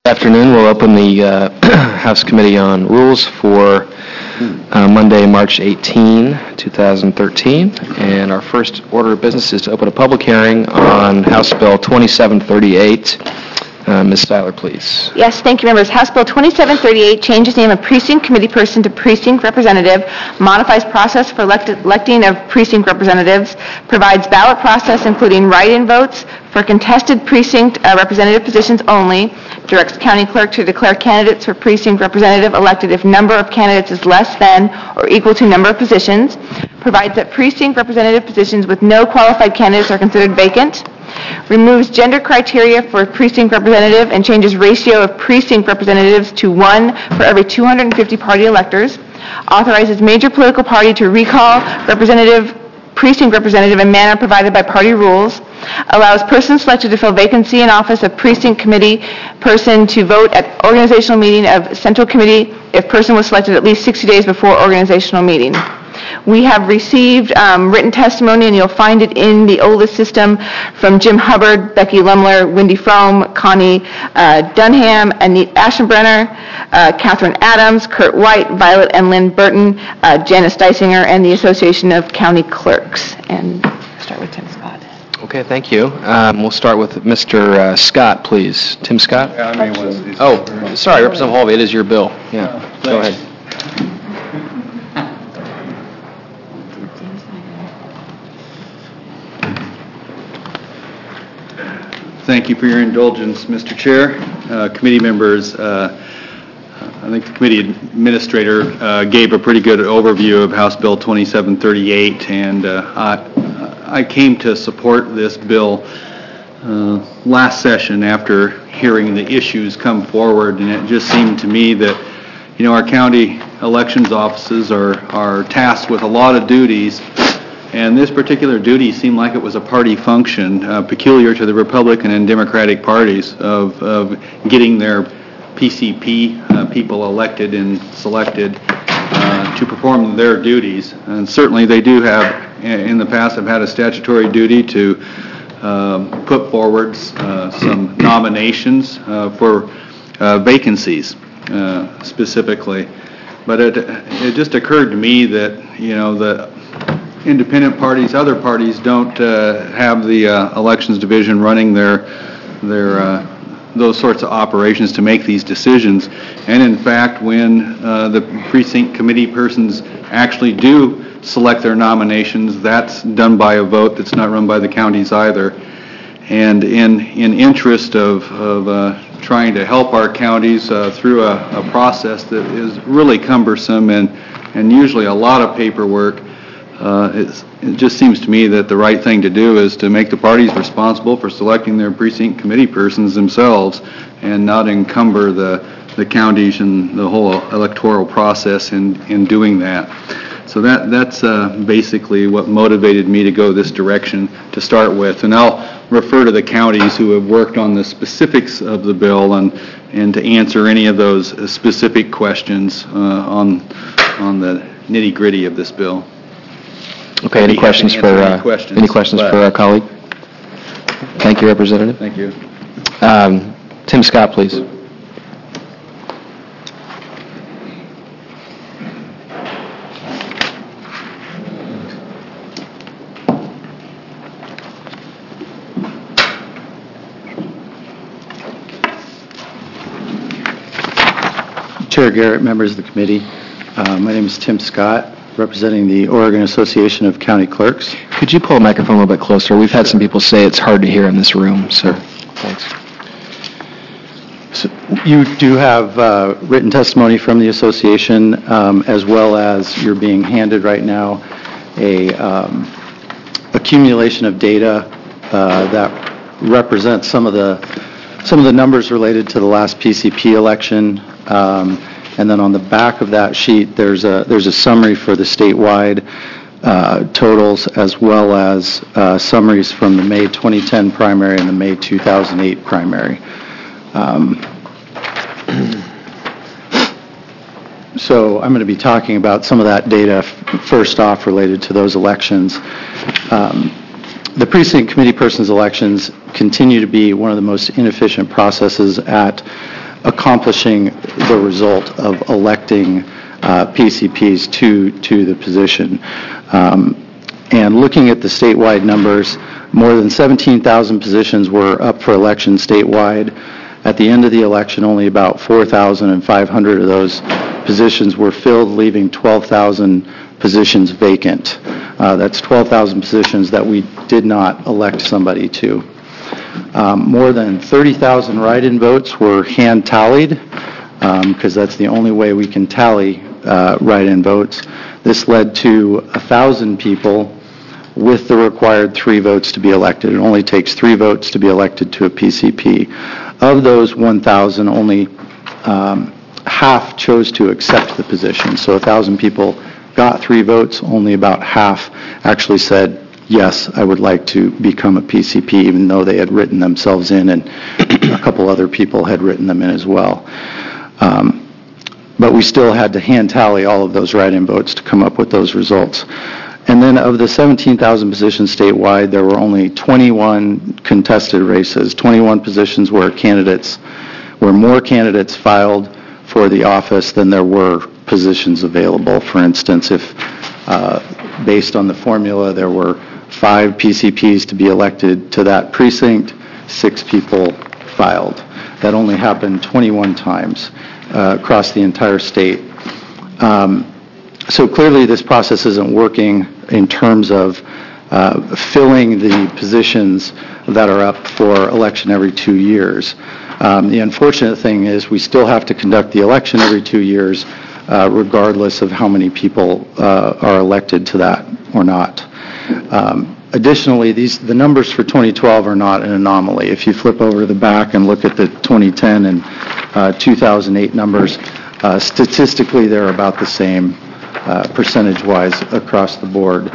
Afternoon. We'll open the House Committee on Rules for Monday, March 18, 2013. And our first order of business is to open a public hearing on House Bill 2738. Ms. Styler, please. Yes, thank you, members. House Bill 2738 changes name of precinct committee person to precinct representative, modifies process for electing of precinct representatives, provides ballot process including write-in votes for contested precinct representative positions only, directs county clerk to declare candidates for precinct representative elected if number of candidates is less than or equal to number of positions, provides that precinct representative positions with no qualified candidates are considered vacant, removes gender criteria for precinct representative and changes ratio of precinct representatives to 1 for every 250 party electors, authorizes major political party to recall precinct representative in manner provided by party rules, allows person selected to fill vacancy in office of precinct committee person to vote at organizational meeting of central committee if person was selected at least 60 days before organizational meeting. We have received written testimony, and you'll find it in the OLIS system, from Jim Hubbard, Becky Lumler, Wendy Frome, Connie Dunham, Annette Aschenbrenner, Catherine Adams, Kurt White, Violet and Lynn Burton, Janice Dysinger, and the Association of County Clerks. And start with Tim Scott. Okay, thank you. We'll start with Mr. Scott, please. Tim Scott? Sorry, Representative Holvey, it is your bill. Yeah, go ahead. Thank you for your indulgence, Mr. Chair. Committee members, I think the committee administrator gave a pretty good overview of House Bill 2738, and I came to support this bill last session after hearing the issues come forward, and it just seemed to me that, you know, our county elections offices are tasked with a lot of duties. And this particular duty seemed like it was a party function, peculiar to the Republican and Democratic parties, of getting their PCP people elected and selected to perform their duties. And certainly they do have, in the past, have had a statutory duty to put forward some nominations for vacancies specifically. But it just occurred to me that, you know, the independent parties, other parties don't have the elections division running their those sorts of operations to make these decisions. And in fact, when the precinct committee persons actually do select their nominations, that's done by a vote that's not run by the counties either. And in interest of trying to help our counties through a process that is really cumbersome and usually a lot of paperwork, it just seems to me that the right thing to do is to make the parties responsible for selecting their precinct committee persons themselves and not encumber the counties and the whole electoral process in doing that. So that's basically what motivated me to go this direction to start with. And I'll refer to the counties who have worked on the specifics of the bill and to answer any of those specific questions on the nitty-gritty of this bill. Okay, any questions for our colleague? Thank you, Representative. Thank you. Tim Scott, please. Chair Garrett, members of the committee, my name is Tim Scott, representing the Oregon Association of County Clerks. Could you pull a microphone a little bit closer? We've had some people say it's hard to hear in this room, so thanks. So you do have written testimony from the association, as well as you're being handed right now a accumulation of data that represents some of the numbers related to the last PCP election. And then on the back of that sheet, there's a summary for the statewide totals, as well as summaries from the May 2010 primary and the May 2008 primary. So I'm going to be talking about some of that data first off related to those elections. The precinct committee persons elections continue to be one of the most inefficient processes at accomplishing the result of electing PCPs to the position. And looking at the statewide numbers, more than 17,000 positions were up for election statewide. At the end of the election, only about 4,500 of those positions were filled, leaving 12,000 positions vacant. That's 12,000 positions that we did not elect somebody to. More than 30,000 write-in votes were hand tallied, because that's the only way we can tally write-in votes. This led to 1,000 people with the required 3 votes to be elected. It only takes 3 votes to be elected to a PCP. Of those 1,000, only half chose to accept the position. So 1,000 people got 3 votes, only about half actually said, yes, I would like to become a PCP, even though they had written themselves in and a couple other people had written them in as well. But we still had to hand tally all of those write-in votes to come up with those results. And then of the 17,000 positions statewide, there were only 21 contested races, 21 positions where more candidates filed for the office than there were positions available. For instance, if based on the formula there were 5 PCPs to be elected to that precinct, 6 people filed. That only happened 21 times across the entire state. So clearly this process isn't working in terms of filling the positions that are up for election every 2 years. The unfortunate thing is we still have to conduct the election every 2 years regardless of how many people are elected to that or not. Additionally, the numbers for 2012 are not an anomaly. If you flip over to the back and look at the 2010 and 2008 numbers, statistically they're about the same percentage-wise across the board.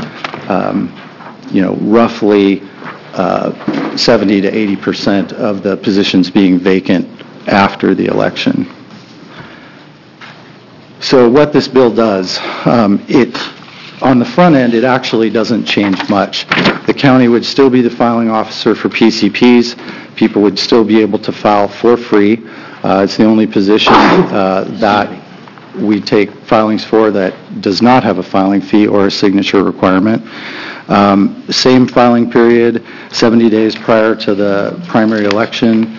Roughly 70 to 80% of the positions being vacant after the election. So what this bill does, on the front end, it actually doesn't change much. The county would still be the filing officer for PCPs. People would still be able to file for free. It's the only position that we take filings for that does not have a filing fee or a signature requirement. Same filing period, 70 days prior to the primary election.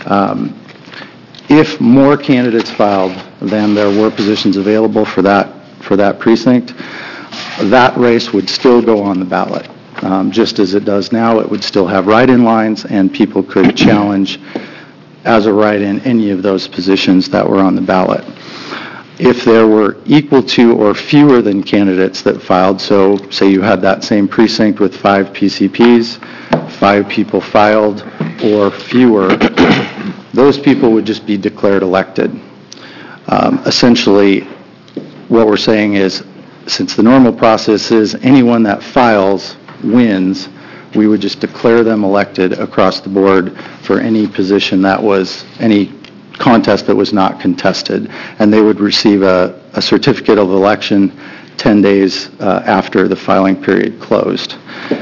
If more candidates filed than there were positions available for that precinct, that race would still go on the ballot. Just as it does now, it would still have write-in lines, and people could challenge as a write-in any of those positions that were on the ballot. If there were equal to or fewer than candidates that filed, so say you had that same precinct with 5 PCPs, 5 people filed or fewer, those people would just be declared elected. Essentially, what we're saying is, since the normal process is anyone that files wins, we would just declare them elected across the board for any position that was, any contest that was not contested, and they would receive a certificate of election 10 days after the filing period closed.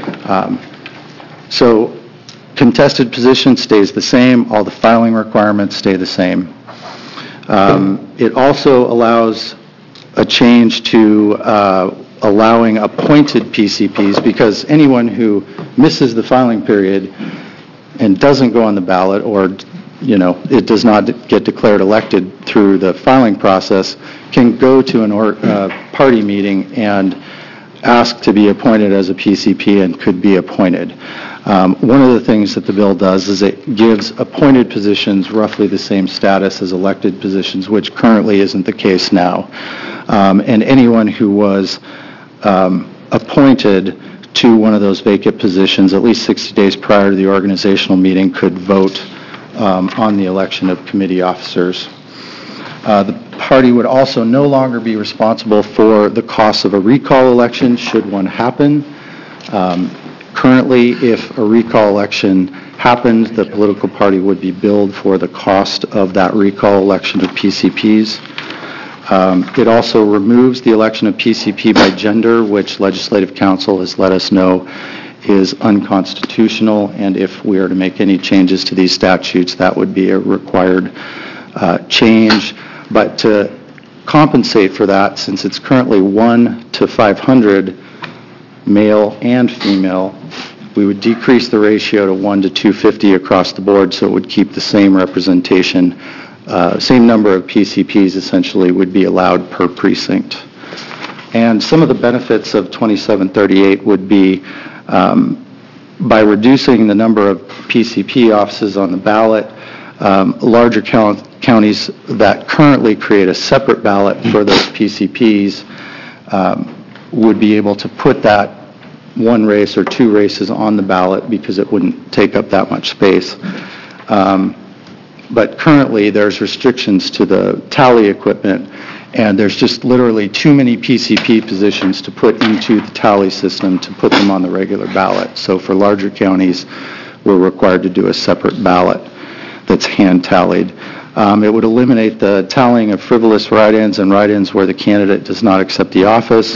So contested position stays the same, all the filing requirements stay the same. It also allows a change to allowing appointed PCPs, because anyone who misses the filing period and doesn't go on the ballot, or it does not get declared elected through the filing process, can go to a party meeting and ask to be appointed as a PCP and could be appointed. One of the things that the bill does is it gives appointed positions roughly the same status as elected positions, which currently isn't the case now. And anyone who was appointed to one of those vacant positions at least 60 days prior to the organizational meeting could vote on the election of committee officers. The party would also no longer be responsible for the costs of a recall election should one happen. Currently, if a recall election happened, the political party would be billed for the cost of that recall election of PCPs. It also removes the election of PCP by gender, which Legislative Council has let us know is unconstitutional, and if we are to make any changes to these statutes, that would be a required change, but to compensate for that, since it's currently 1 to 500 male and female, we would decrease the ratio to 1 to 250 across the board, so it would keep the same representation. Same number of PCPs essentially would be allowed per precinct. And some of the benefits of 2738 would be by reducing the number of PCP offices on the ballot, larger counties that currently create a separate ballot for those PCPs would be able to put that one race or two races on the ballot because it wouldn't take up that much space. But currently there's restrictions to the tally equipment, and there's just literally too many PCP positions to put into the tally system to put them on the regular ballot. So for larger counties, we're required to do a separate ballot that's hand tallied. It would eliminate the tallying of frivolous write-ins and write-ins where the candidate does not accept the office,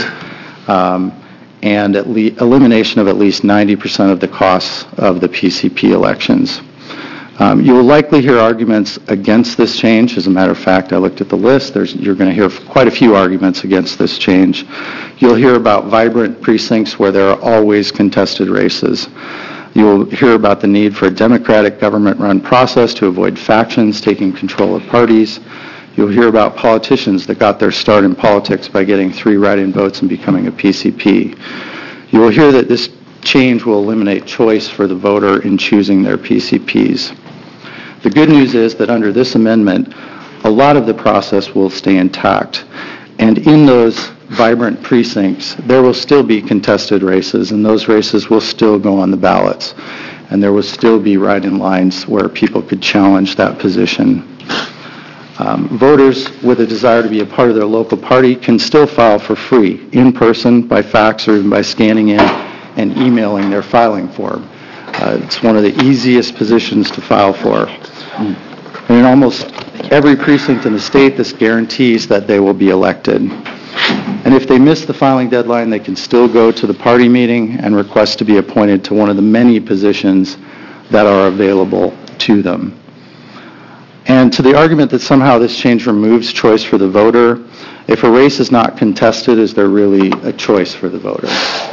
and elimination of at least 90% of the costs of the PCP elections. You will likely hear arguments against this change. As a matter of fact, I looked at the list. You're going to hear quite a few arguments against this change. You'll hear about vibrant precincts where there are always contested races. You'll hear about the need for a democratic government-run process to avoid factions taking control of parties. You'll hear about politicians that got their start in politics by getting 3 write-in votes and becoming a PCP. You will hear that this change will eliminate choice for the voter in choosing their PCPs. The good news is that under this amendment, a lot of the process will stay intact. And in those vibrant precincts, there will still be contested races, and those races will still go on the ballots. And there will still be write-in lines where people could challenge that position. Voters with a desire to be a part of their local party can still file for free, in person, by fax, or even by scanning in and emailing their filing form. It's one of the easiest positions to file for. And in almost every precinct in the state, this guarantees that they will be elected. And if they miss the filing deadline, they can still go to the party meeting and request to be appointed to one of the many positions that are available to them. And to the argument that somehow this change removes choice for the voter, if a race is not contested, is there really a choice for the voter?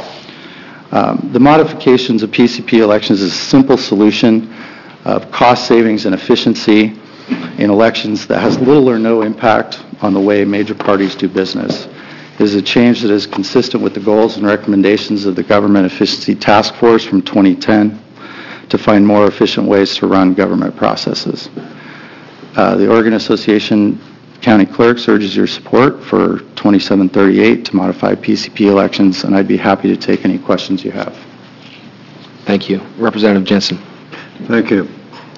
The modifications of PCP elections is a simple solution of cost savings and efficiency in elections that has little or no impact on the way major parties do business. It is a change that is consistent with the goals and recommendations of the Government Efficiency Task Force from 2010 to find more efficient ways to run government processes. The Oregon Association of County Clerks urges your support for 2738 to modify PCP elections, and I'd be happy to take any questions you have. Thank you. Representative Jensen. Thank you.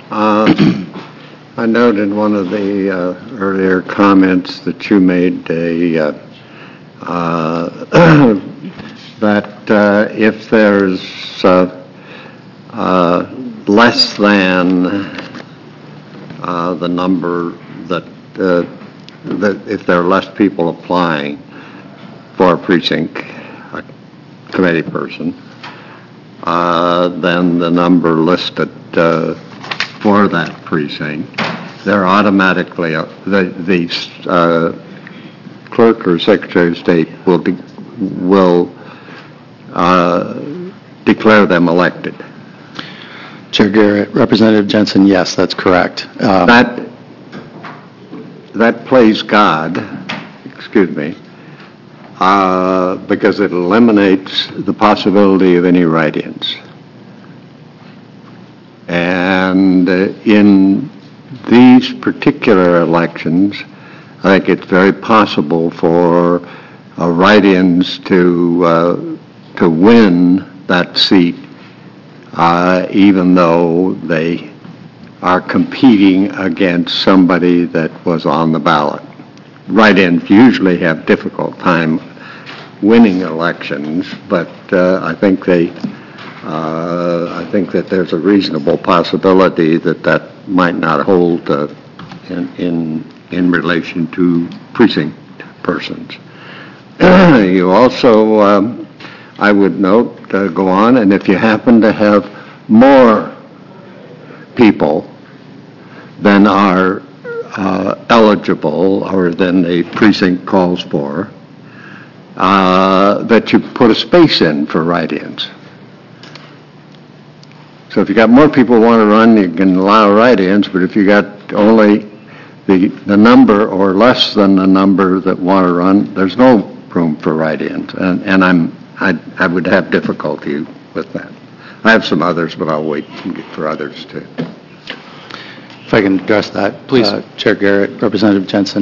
I noted in one of the earlier comments that you made that if there's less than the number that if there are less people applying for a precinct, a committee person, than the number listed for that precinct, they're automatically, the clerk or secretary of state will declare them elected. Chair Garrett, Representative Jensen, yes, that's correct. That plays God, excuse me, because it eliminates the possibility of any write-ins. And in these particular elections, I think it's very possible for write-ins to win that seat, even though they are competing against somebody that was on the ballot. Write-ins usually have difficult time winning elections, but I think that there's a reasonable possibility that might not hold in relation to precinct persons. You also, I would note, go on, and if you happen to have more people than are eligible, or than the precinct calls for, that you put a space in for write-ins. So if you got more people who want to run, you can allow write-ins, but if you got only the number or less than the number that want to run, there's no room for write-ins, and I would have difficulty with that. I have some others, but I'll wait for others to. If I can address that. Please. Chair Garrett, Representative Jensen.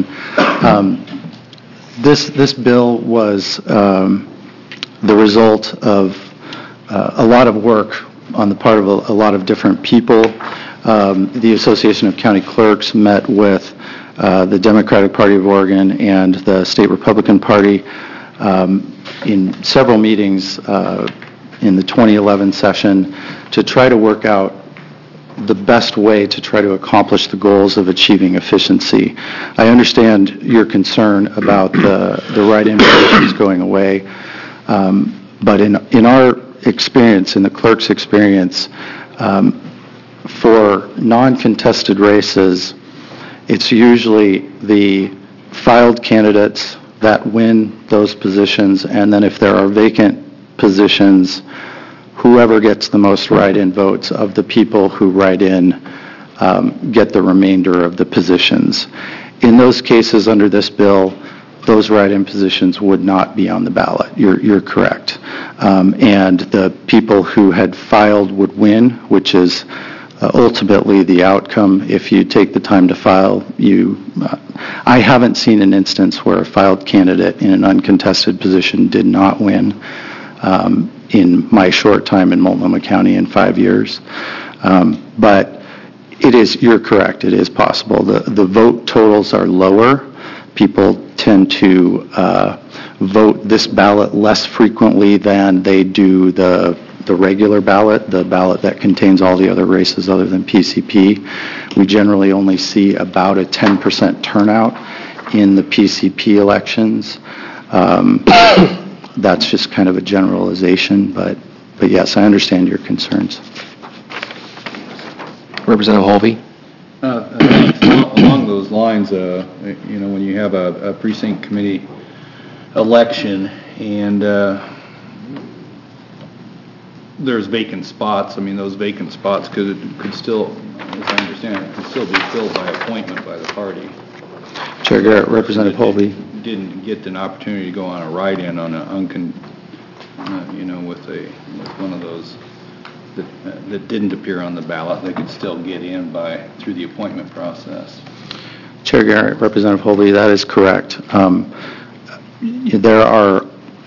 This bill was the result of a lot of work on the part of a lot of different people. The Association of County Clerks met with the Democratic Party of Oregon and the State Republican Party in several meetings in the 2011 session to try to work out the best way to try to accomplish the goals of achieving efficiency. I understand your concern about the write-in positions going away, but in our experience, in the clerk's experience, for non-contested races, it's usually the filed candidates that win those positions, and then if there are vacant positions, whoever gets the most write-in votes of the people who write in get the remainder of the positions. In those cases under this bill, those write-in positions would not be on the ballot. You're correct. And the people who had filed would win, which is ultimately the outcome. If you take the time to file, I haven't seen an instance where a filed candidate in an uncontested position did not win in my short time in Multnomah County in 5 years. But you're correct, it is possible. The vote totals are lower. People tend to vote this ballot less frequently than they do the regular ballot, the ballot that contains all the other races other than PCP. We generally only see about a 10% turnout in the PCP elections. That's just kind of a generalization, but yes, I understand your concerns. Representative Holvey. Along those lines, when you have a precinct committee election and there's vacant spots, those vacant spots could still, as I understand it, could still be filled by appointment by the party. Chair Garrett, Representative Holvey. Didn't get an opportunity to go on a write-in on with one of those that didn't appear on the ballot, they could still get in through the appointment process. Chair Garrett, Representative Holvey, that is correct. There are,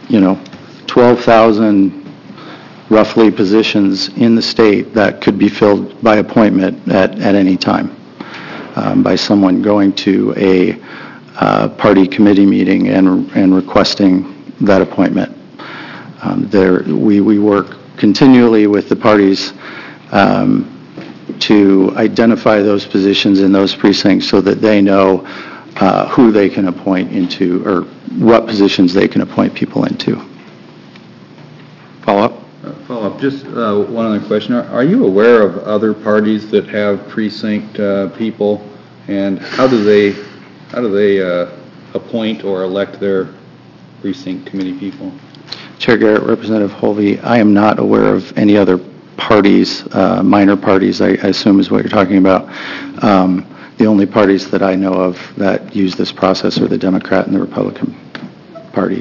12,000 roughly positions in the state that could be filled by appointment at any time by someone going to a party committee meeting and requesting that appointment. We work continually with the parties to identify those positions in those precincts so that they know who they can appoint into or what positions they can appoint people into. Follow-up? Follow-up. Just one other question. Are you aware of other parties that have precinct people, and how do they appoint or elect their precinct committee people? Chair Garrett, Representative Holvey, I am not aware of any other parties, minor parties, I assume is what you're talking about. The only parties that I know of that use this process are the Democrat and the Republican Party.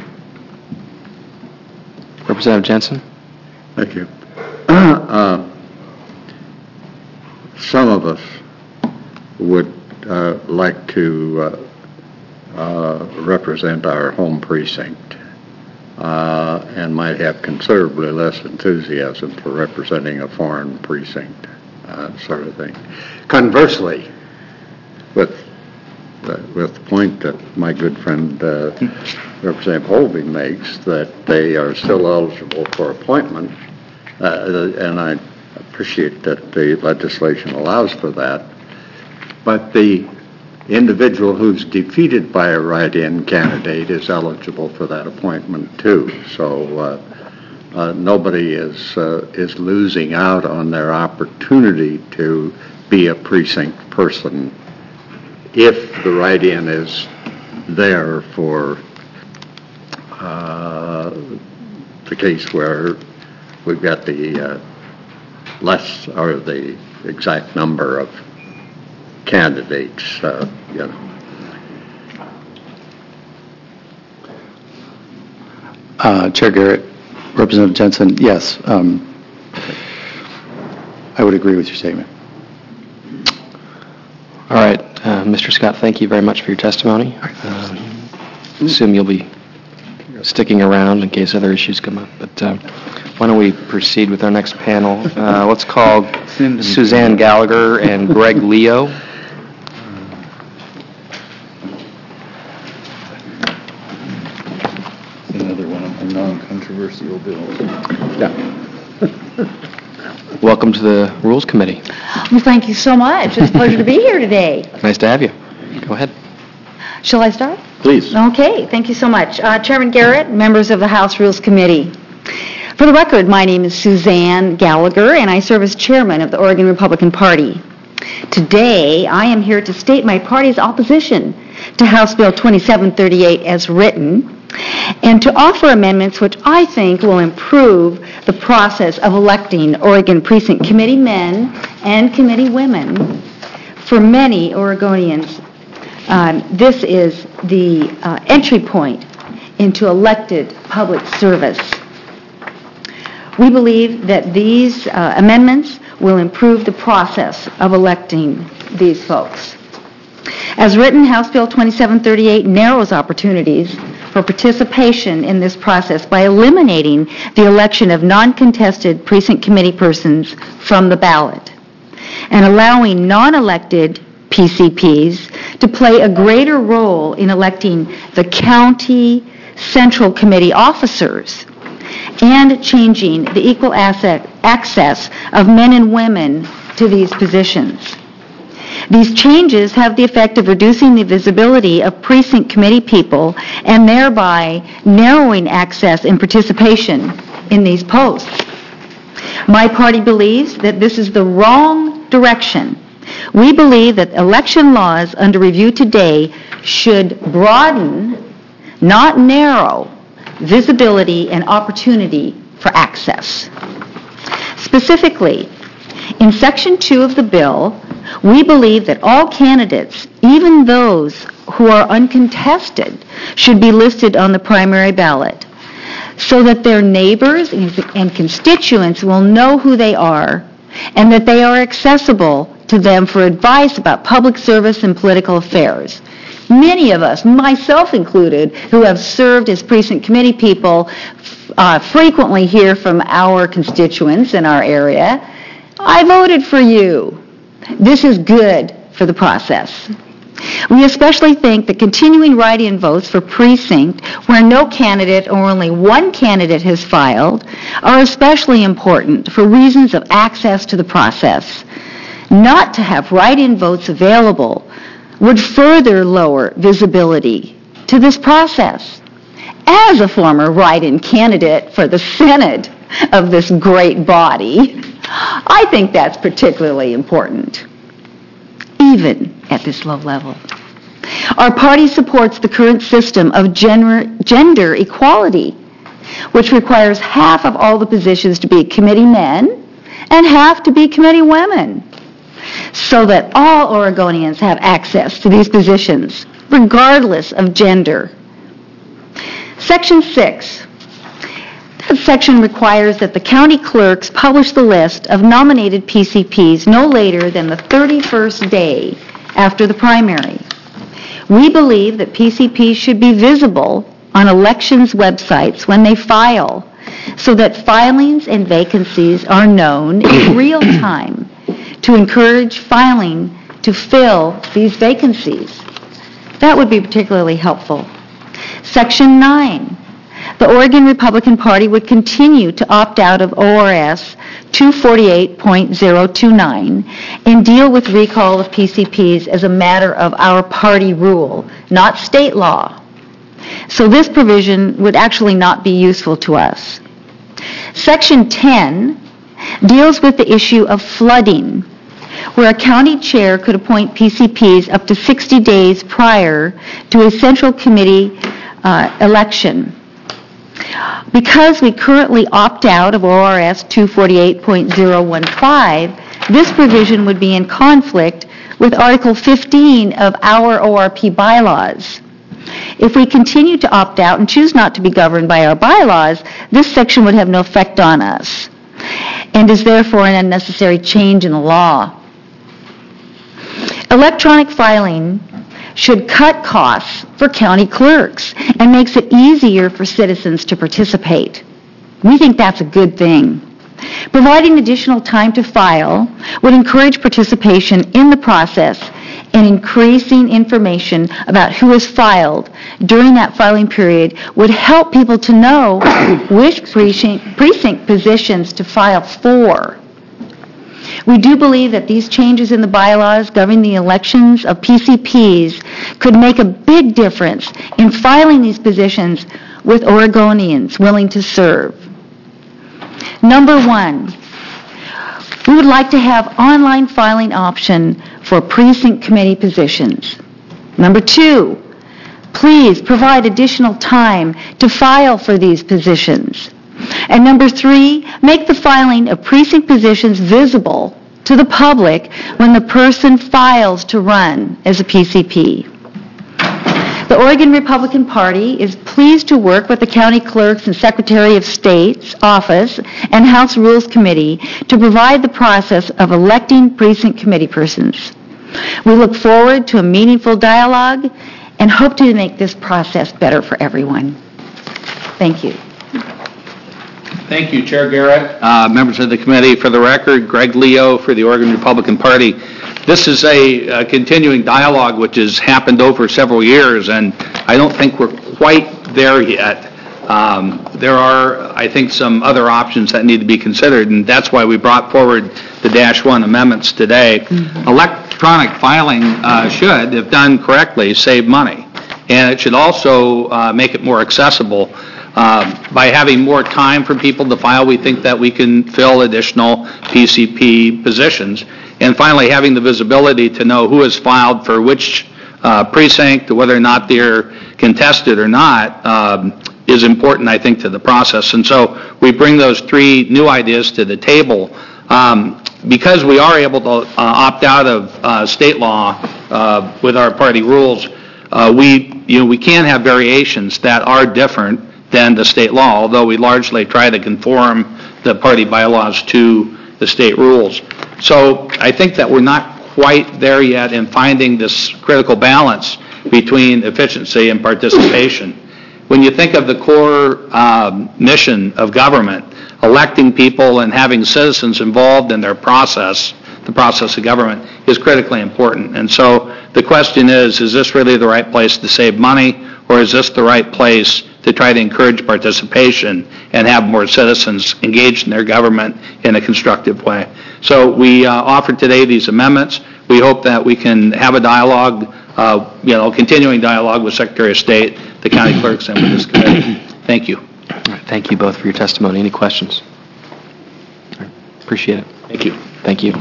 Representative Jensen. Thank you. Some of us would like to represent our home precinct and might have considerably less enthusiasm for representing a foreign precinct, sort of thing. Conversely, with the point that my good friend Representative Holvey makes, that they are still eligible for appointment, and I appreciate that the legislation allows for that, but the individual who's defeated by a write-in candidate is eligible for that appointment too. So nobody is losing out on their opportunity to be a precinct person if the write-in is there for the case where we've got the less or the exact number of candidates, Chair Garrett, Representative Jensen, yes, I would agree with your statement. All right, Mr. Scott, thank you very much for your testimony. Assume you'll be sticking around in case other issues come up, but why don't we proceed with our next panel? Let's call Suzanne Gallagher and Greg Leo. Another one of the non-controversial bills. Welcome to the Rules Committee. Well, thank you so much. It's a pleasure to be here today. Nice to have you. Go ahead. Shall I start? Please. Okay, thank you so much. Chairman Garrett, members of the House Rules Committee. For the record, my name is Suzanne Gallagher, and I serve as chairman of the Oregon Republican Party. Today, I am here to state my party's opposition to House Bill 2738 as written, and to offer amendments which I think will improve the process of electing Oregon Precinct Committee men and committee women. For many Oregonians, this is the entry point into elected public service. We believe that these amendments will improve the process of electing these folks. As written, House Bill 2738 narrows opportunities for participation in this process by eliminating the election of non-contested precinct committee persons from the ballot and allowing non-elected PCPs to play a greater role in electing the county central committee officers and changing the equal access of men and women to these positions. These changes have the effect of reducing the visibility of precinct committee people and thereby narrowing access and participation in these posts. My party believes that this is the wrong direction. We believe that election laws under review today should broaden, not narrow, visibility and opportunity for access. Specifically, in Section 2 of the bill, we believe that all candidates, even those who are uncontested, should be listed on the primary ballot so that their neighbors and constituents will know who they are and that they are accessible to them for advice about public service and political affairs. Many of us, myself included, who have served as precinct committee people, frequently hear from our constituents in our area, "I voted for you." This is good for the process. We especially think that continuing write-in votes for precinct where no candidate or only one candidate has filed are especially important for reasons of access to the process. Not to have write-in votes available would further lower visibility to this process. As a former write-in candidate for the Senate of this great body, I think that's particularly important, even at this low level. Our party supports the current system of gender equality, which requires half of all the positions to be committee men and half to be committee women, so that all Oregonians have access to these positions, regardless of gender. Section 6. That section requires that the county clerks publish the list of nominated PCPs no later than the 31st day after the primary. We believe that PCPs should be visible on elections websites when they file, so that filings and vacancies are known in real time to encourage filing to fill these vacancies. That would be particularly helpful. Section 9. The Oregon Republican Party would continue to opt out of ORS 248.029 and deal with recall of PCPs as a matter of our party rule, not state law. So this provision would actually not be useful to us. Section 10 deals with the issue of flooding. where a county chair could appoint PCPs up to 60 days prior to a central committee election. Because we currently opt out of ORS 248.015, this provision would be in conflict with Article 15 of our ORP bylaws. If we continue to opt out and choose not to be governed by our bylaws, this section would have no effect on us and is therefore an unnecessary change in the law. Electronic filing should cut costs for county clerks and makes it easier for citizens to participate. We think that's a good thing. Providing additional time to file would encourage participation in the process, and increasing information about who has filed during that filing period would help people to know which precinct positions to file for. We do believe that these changes in the bylaws governing the elections of PCPs could make a big difference in filing these positions with Oregonians willing to serve. Number one, we would like to have online filing option for precinct committee positions. Number two, please provide additional time to file for these positions. And number three, make the filing of precinct positions visible to the public when the person files to run as a PCP. The Oregon Republican Party is pleased to work with the County Clerk's and Secretary of State's Office and House Rules Committee to provide the process of electing precinct committee persons. We look forward to a meaningful dialogue and hope to make this process better for everyone. Thank you. Thank you, Chair Garrett, members of the committee. For the record, Greg Leo for the Oregon Republican Party. This is a continuing dialogue which has happened over several years, and I don't think we're quite there yet. There are, I think, some other options that need to be considered, and that's why we brought forward the -1 amendments today. Mm-hmm. Electronic filing should, if done correctly, save money, and it should also make it more accessible. By having more time for people to file, we think that we can fill additional PCP positions. And finally, having the visibility to know who has filed for which precinct, whether or not they're contested or not, is important, I think, to the process. And so we bring those three new ideas to the table. Because we are able to opt out of state law with our party rules, we can have variations that are different than the state law, although we largely try to conform the party bylaws to the state rules. So I think that we're not quite there yet in finding this critical balance between efficiency and participation. When you think of the core mission of government, electing people and having citizens involved in their process, the process of government, is critically important. And so the question is this really the right place to save money, or is this the right place to try to encourage participation and have more citizens engaged in their government in a constructive way? So we offered today these amendments. We hope that we can have a dialogue, continuing dialogue with Secretary of State, the county clerks, and with this committee. Thank you. All right, thank you both for your testimony. Any questions? All right, appreciate it. Thank you. Thank you.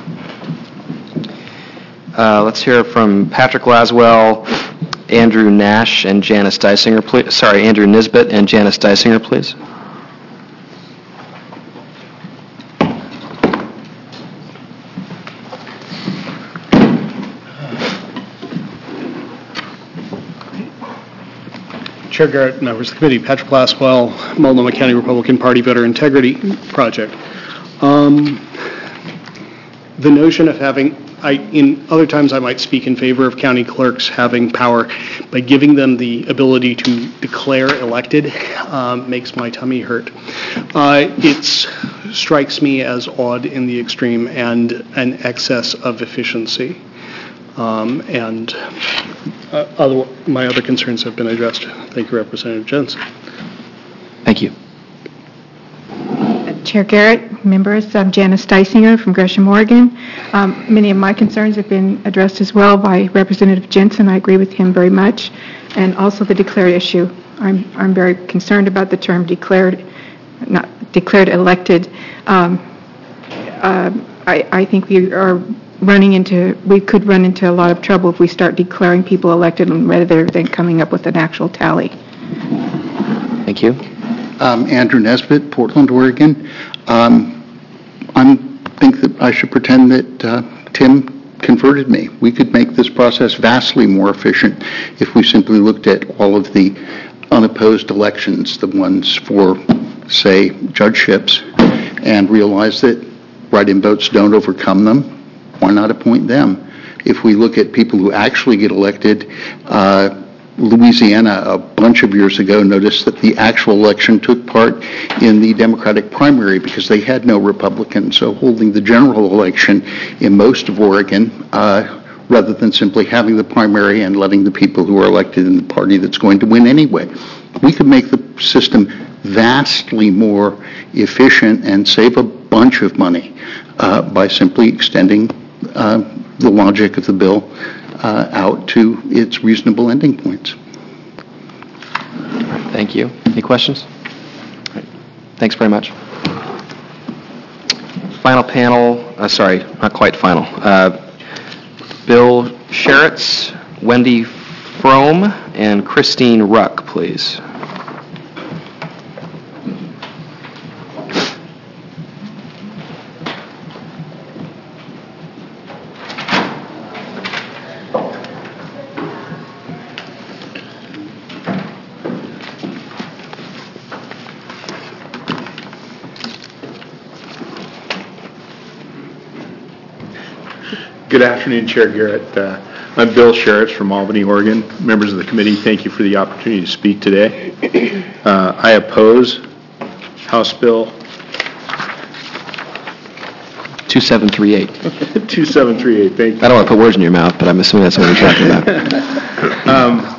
Let's hear from Patrick Laswell, Andrew Nash, and Janice Dysinger, please. Sorry, Andrew Nisbet and Janice Dysinger, please. Chair Garrett, members of the committee, Patrick Laswell, Multnomah County Republican Party Voter Integrity Project. The notion of having, in other times I might speak in favor of county clerks having power, by giving them the ability to declare elected makes my tummy hurt. It strikes me as odd in the extreme and an excess of efficiency. My other concerns have been addressed. Thank you, Representative Jensen. Thank you. Chair Garrett, members, I'm Janice Dysinger from Gresham, Oregon. Many of my concerns have been addressed as well by Representative Jensen. I agree with him very much. And also the declared issue. I'm very concerned about the term declared, not declared elected. I I think we could run into a lot of trouble if we start declaring people elected rather than coming up with an actual tally. Thank you. Andrew Nesbitt, Portland, Oregon. I think that I should pretend that Tim converted me. We could make this process vastly more efficient if we simply looked at all of the unopposed elections, the ones for, say, judgeships, and realize that write-in votes don't overcome them. Why not appoint them? If we look at people who actually get elected, Louisiana, a bunch of years ago, noticed that the actual election took part in the Democratic primary because they had no Republicans. So holding the general election in most of Oregon, rather than simply having the primary and letting the people who are elected in the party that's going to win anyway. We could make the system vastly more efficient and save a bunch of money by simply extending the logic of the bill out to its reasonable ending points. Thank you. Any questions? All right. Thanks very much. Final panel, sorry, not quite final. Bill Sheretz, Wendy Frome, and Christine Ruck, please. Good afternoon, Chair Garrett. I'm Bill Sheretz from Albany, Oregon. Members of the committee, thank you for the opportunity to speak today. I oppose House Bill 2738. 2738, thank you. I don't want to put words in your mouth, but I'm assuming that's what you're talking about.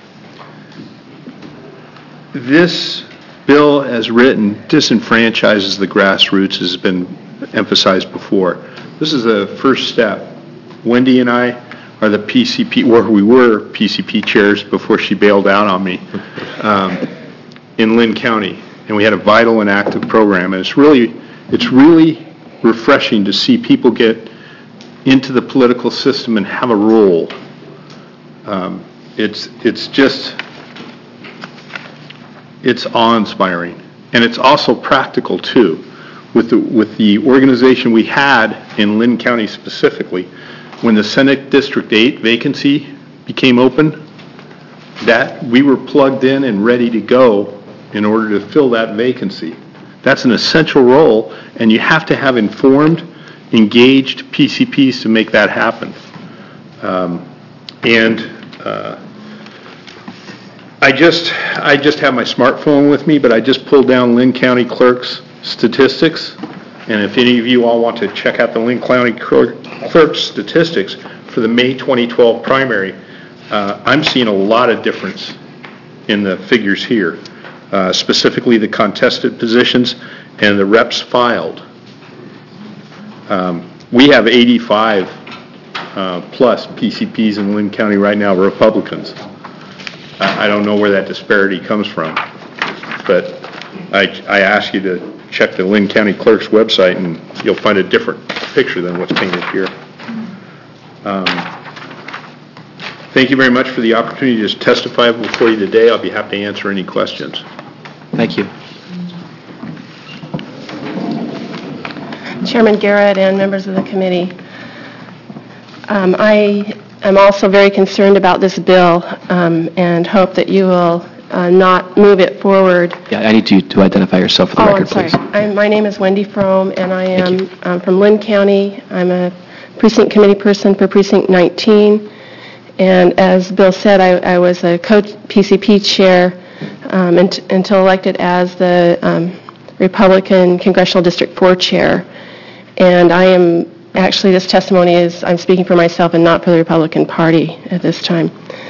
This bill, as written, disenfranchises the grassroots, as has been emphasized before. This is a first step. Wendy and I are the PCP, or we were PCP chairs before she bailed out on me, in Lynn County. And we had a vital and active program. And it's really refreshing to see people get into the political system and have a role. It's awe-inspiring. And it's also practical, too. With the organization we had in Lynn County specifically, when the Senate District 8 vacancy became open, that we were plugged in and ready to go in order to fill that vacancy. That's an essential role, and you have to have informed, engaged PCPs to make that happen. I just have my smartphone with me, but I just pulled down Lynn County Clerk's statistics, and if any of you all want to check out the Lynn County Clerk's statistics for the May 2012 primary, I'm seeing a lot of difference in the figures here, specifically the contested positions and the reps filed. We have 85 plus PCPs in Lynn County right now, Republicans. I don't know where that disparity comes from, but I ask you to check the Lynn County Clerk's website and you'll find a different picture than what's painted here. Thank you very much for the opportunity to testify before you today. I'll be happy to answer any questions. Thank you. Chairman Garrett and members of the committee, I am also very concerned about this bill and hope that you will not move it forward. Yeah, I need you to identify yourself for the record, I'm sorry. please. My name is Wendy Frome, and I am from Lynn County. I'm a precinct committee person for Precinct 19. And as Bill said, I was a co-PCP chair until elected as the Republican Congressional District 4 chair. And I am actually, this testimony is, I'm speaking for myself and not for the Republican Party at this time.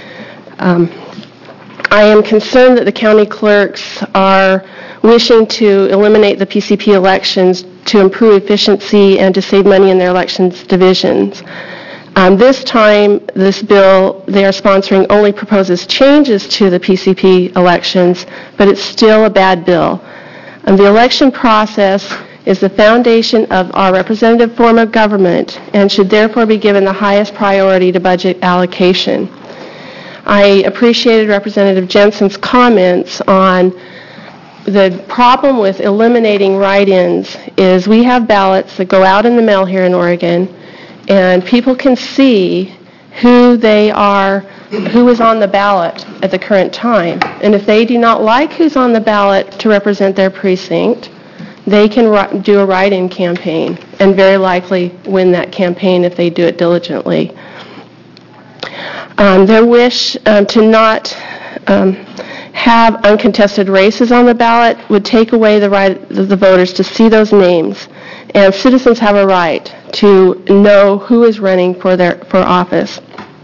I am concerned that the county clerks are wishing to eliminate the PCP elections to improve efficiency and to save money in their elections divisions. This time, this bill they are sponsoring only proposes changes to the PCP elections, but it's still a bad bill. The election process is the foundation of our representative form of government and should therefore be given the highest priority to budget allocation. I appreciated Representative Jensen's comments on the problem with eliminating write-ins is we have ballots that go out in the mail here in Oregon, and people can see who is on the ballot at the current time. And if they do not like who's on the ballot to represent their precinct, they can do a write-in campaign and very likely win that campaign if they do it diligently. Their wish to not have uncontested races on the ballot would take away the right of the voters to see those names. And citizens have a right to know who is running for office.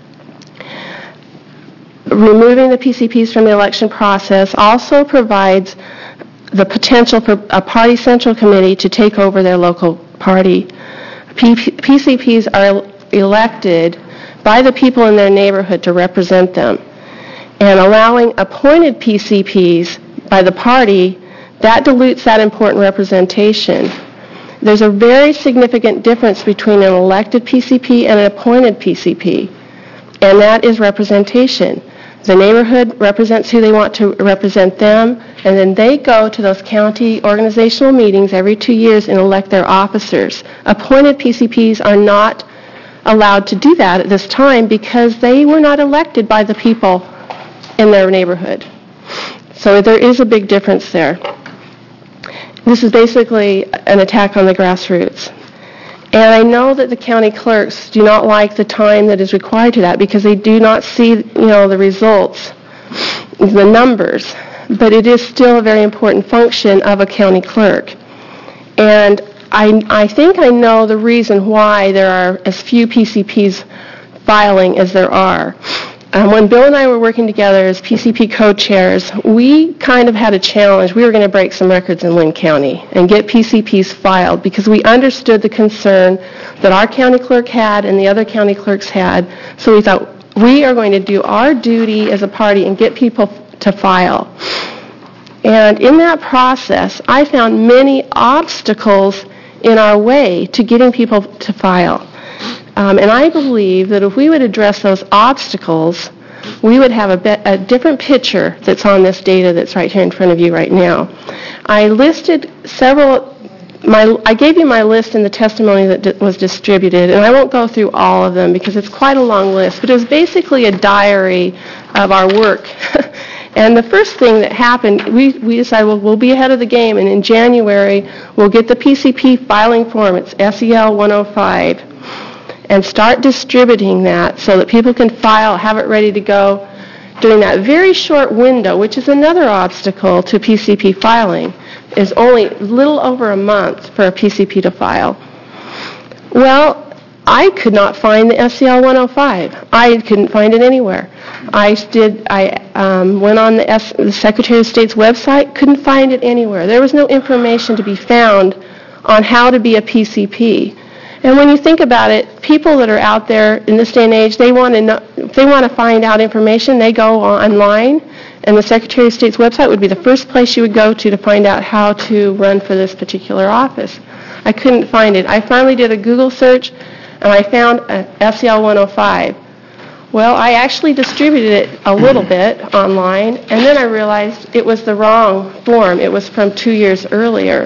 Removing the PCPs from the election process also provides the potential for a party central committee to take over their local party. PCPs are elected by the people in their neighborhood to represent them. And allowing appointed PCPs by the party, that dilutes that important representation. There's a very significant difference between an elected PCP and an appointed PCP, and that is representation. The neighborhood represents who they want to represent them, and then they go to those county organizational meetings every 2 years and elect their officers. Appointed PCPs are not allowed to do that at this time because they were not elected by the people in their neighborhood. So there is a big difference there. This is basically an attack on the grassroots. And I know that the county clerks do not like the time that is required to that because they do not see, the results, the numbers. But it is still a very important function of a county clerk. And I think I know the reason why there are as few PCPs filing as there are. When Bill and I were working together as PCP co-chairs, we kind of had a challenge. We were going to break some records in Linn County and get PCPs filed because we understood the concern that our county clerk had and the other county clerks had. So we thought, we are going to do our duty as a party and get people to file. And in that process, I found many obstacles in our way to getting people to file. And I believe that if we would address those obstacles, we would have a different picture that's on this data that's right here in front of you right now. I listed I gave you my list in the testimony that was distributed, and I won't go through all of them because it's quite a long list, but it was basically a diary of our work. And the first thing that happened, we decided, well, we'll be ahead of the game, and in January, we'll get the PCP filing form. It's SEL 105. And start distributing that so that people can file, have it ready to go during that very short window, which is another obstacle to PCP filing, is only a little over a month for a PCP to file. Well, I could not find the SEL 105. I couldn't find it anywhere. I went on the Secretary of State's website, couldn't find it anywhere. There was no information to be found on how to be a PCP. And when you think about it, people that are out there in this day and age, they want to know, if they want to find out information, they go online, and the Secretary of State's website would be the first place you would go to find out how to run for this particular office. I couldn't find it. I finally did a Google search, and I found SEL 105. Well, I actually distributed it a little bit online, and then I realized it was the wrong form. It was from 2 years earlier.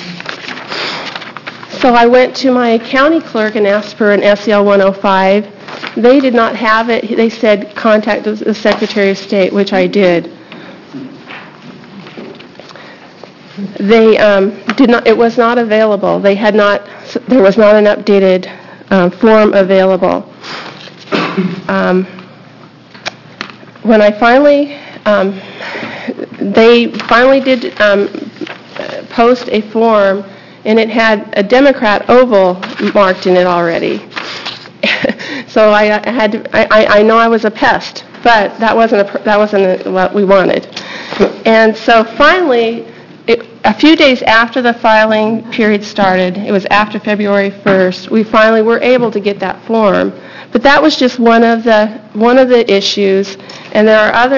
So I went to my county clerk and asked for an SEL 105. They did not have it. They said contact the Secretary of State, which I did. They did not. It was not available. They had not. There was not an updated form available. When I finally, they finally did post a form. And it had a Democrat oval marked in it already. So I had to, I know I was a pest, but that wasn't what we wanted. And so finally, a few days after the filing period started, it was after February 1st, we finally were able to get that form. But that was just one of the issues, and there are other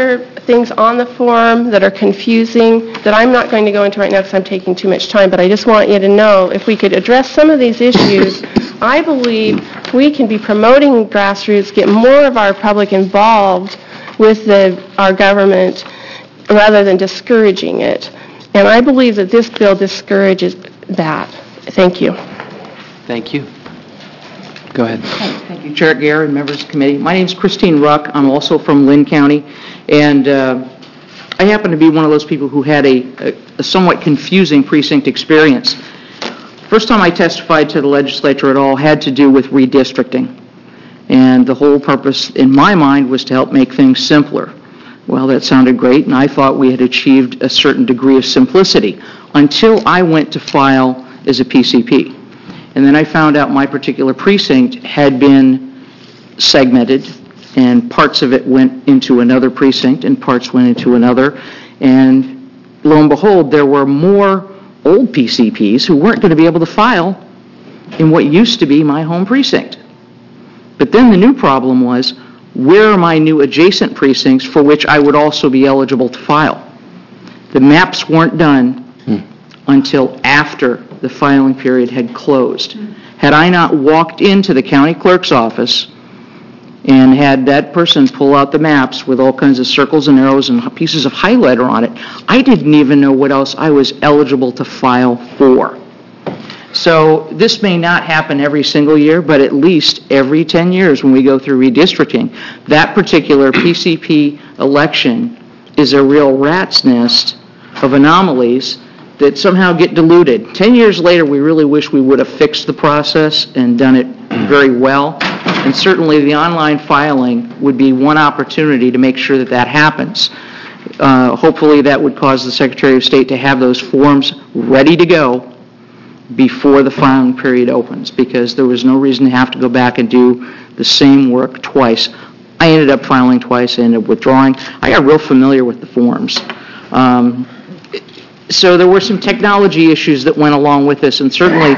things on the form that are confusing that I'm not going to go into right now because I'm taking too much time, but I just want you to know if we could address some of these issues, I believe we can be promoting grassroots, get more of our public involved with our government rather than discouraging it. And I believe that this bill discourages that. Thank you. Thank you. Go ahead. Thank you, Chair Guerra and members of the committee. My name is Christine Ruck. I'm also from Lynn County, and I happen to be one of those people who had a somewhat confusing precinct experience. First time I testified to the legislature at all had to do with redistricting, and the whole purpose in my mind was to help make things simpler. Well, that sounded great, and I thought we had achieved a certain degree of simplicity until I went to file as a PCP. And then I found out my particular precinct had been segmented, and parts of it went into another precinct and parts went into another. And lo and behold, there were more old PCPs who weren't going to be able to file in what used to be my home precinct. But then the new problem was, where are my new adjacent precincts for which I would also be eligible to file? The maps weren't done until after the filing period had closed. Had I not walked into the county clerk's office and had that person pull out the maps with all kinds of circles and arrows and pieces of highlighter on it, I didn't even know what else I was eligible to file for. So this may not happen every single year, but at least every 10 years when we go through redistricting, that particular PCP election is a real rat's nest of anomalies that somehow get diluted. 10 years later, we really wish we would have fixed the process and done it very well. And certainly the online filing would be one opportunity to make sure that that happens. Hopefully that would cause the Secretary of State to have those forms ready to go before the filing period opens, because there was no reason to have to go back and do the same work twice. I ended up filing twice, I ended up withdrawing. I got real familiar with the forms. So there were some technology issues that went along with this, and certainly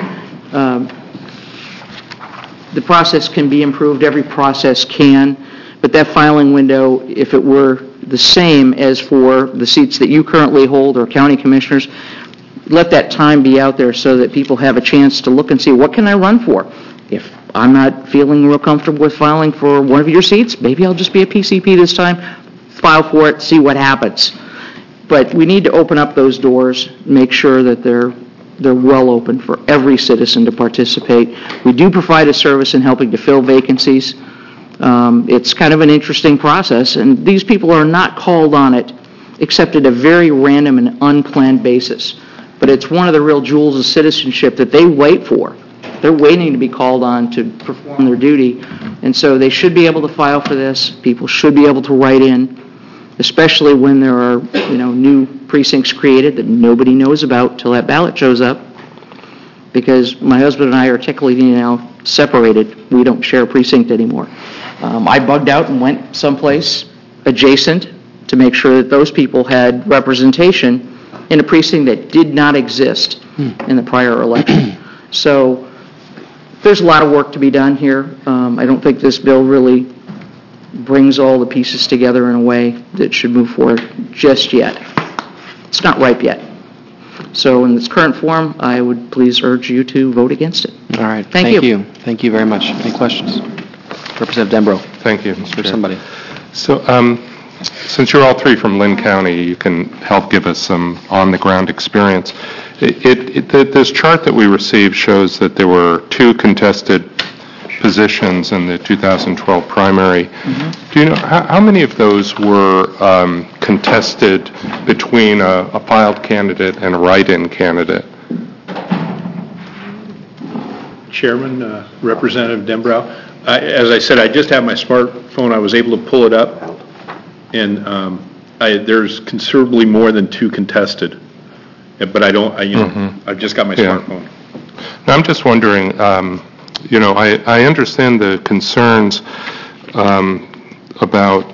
the process can be improved. Every process can, but that filing window, if it were the same as for the seats that you currently hold or county commissioners, let that time be out there so that people have a chance to look and see, what can I run for? If I'm not feeling real comfortable with filing for one of your seats, maybe I'll just be a PCP this time, file for it, see what happens. But we need to open up those doors, make sure that they're well open for every citizen to participate. We do provide a service in helping to fill vacancies. It's kind of an interesting process, and these people are not called on it except at a very random and unplanned basis. But it's one of the real jewels of citizenship that they wait for. They're waiting to be called on to perform their duty, and so they should be able to file for this. People should be able to write in, especially when there are, new precincts created that nobody knows about till that ballot shows up. Because my husband and I are technically now separated. We don't share a precinct anymore. I bugged out and went someplace adjacent to make sure that those people had representation in a precinct that did not exist in the prior election. So there's a lot of work to be done here. I don't think this bill really brings all the pieces together in a way that should move forward just yet. It's not ripe yet. So in its current form, I would please urge you to vote against it. All right. Thank you. Thank you very much. Any questions? Representative Dembro. Thank you, Mr. There's Chair. somebody. So, since you're all three from Lynn County, you can help give us some on-the-ground experience. This chart that we received shows that there were 2 contested positions in the 2012 primary. Do you know how many of those were contested between a filed candidate and a write-in candidate? Chairman, Representative Dembrow, as I said, I just have my smartphone. I was able to pull it up, and there's considerably more than 2 contested. But I don't, I've just got my smartphone. Now, I'm just wondering, I understand the concerns about,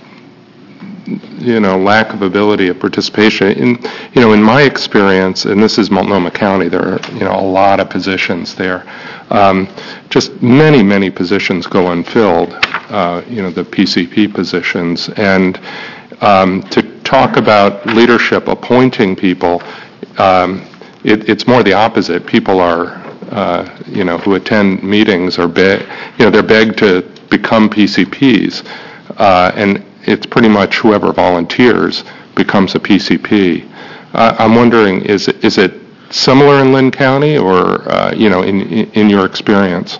lack of ability of participation. In my experience, and this is Multnomah County, there are, a lot of positions there. Just many, many positions go unfilled, the PCP positions. And To talk about leadership appointing people, it's more the opposite. People are, who attend meetings are they're begged to become PCPs, and it's pretty much whoever volunteers becomes a PCP. I'm wondering, is it similar in Lynn County, or in your experience?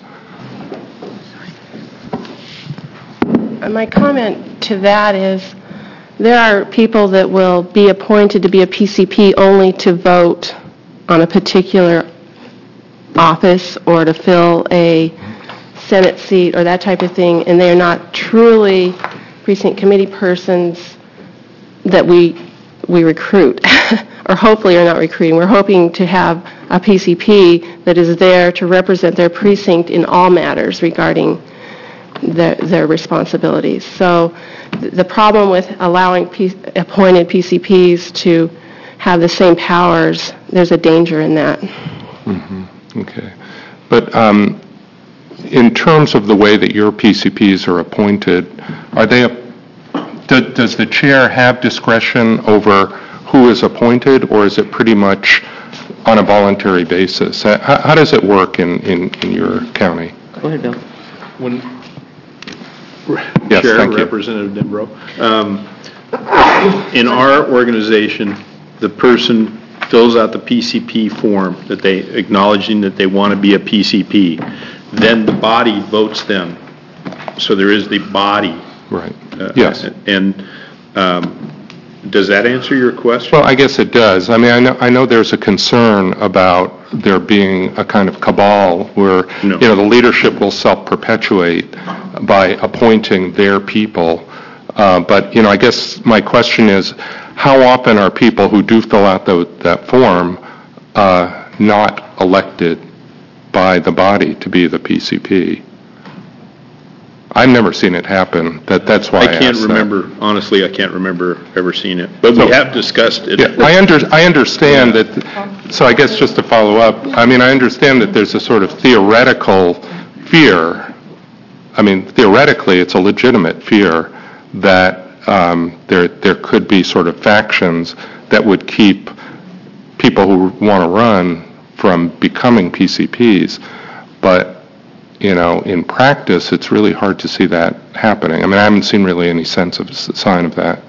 My comment to that is there are people that will be appointed to be a PCP only to vote on a particular office or to fill a Senate seat or that type of thing, and they are not truly precinct committee persons that we recruit, or hopefully are not recruiting. We're hoping to have a PCP that is there to represent their precinct in all matters regarding their responsibilities. So the problem with allowing appointed PCPs to have the same powers, there's a danger in that. Mm-hmm. Okay. But in terms of the way that your PCPs are appointed, does the chair have discretion over who is appointed, or is it pretty much on a voluntary basis? How does it work in your county? Go ahead, Bill. Yes, Chair, thank you. Representative Denbrough. In our organization, the person fills out the PCP form that they acknowledging that they want to be a PCP. Then the body votes them. So there is the body. Right. Yes. And does that answer your question? Well, I guess it does. I mean, I know there's a concern about there being a kind of cabal where the leadership will self-perpetuate by appointing their people. But I guess my question is, how often are people who do fill out that form not elected by the body to be the PCP? I've never seen it happen. That's why I can't remember. Honestly, I can't remember ever seeing it. But we have discussed it. Yeah, I understand that. So I guess just to follow up, I mean, I understand that there's a sort of theoretical fear. I mean, theoretically, it's a legitimate fear that there could be sort of factions that would keep people who want to run from becoming PCPs. But in practice, it's really hard to see that happening. I mean, I haven't seen really any sign of that.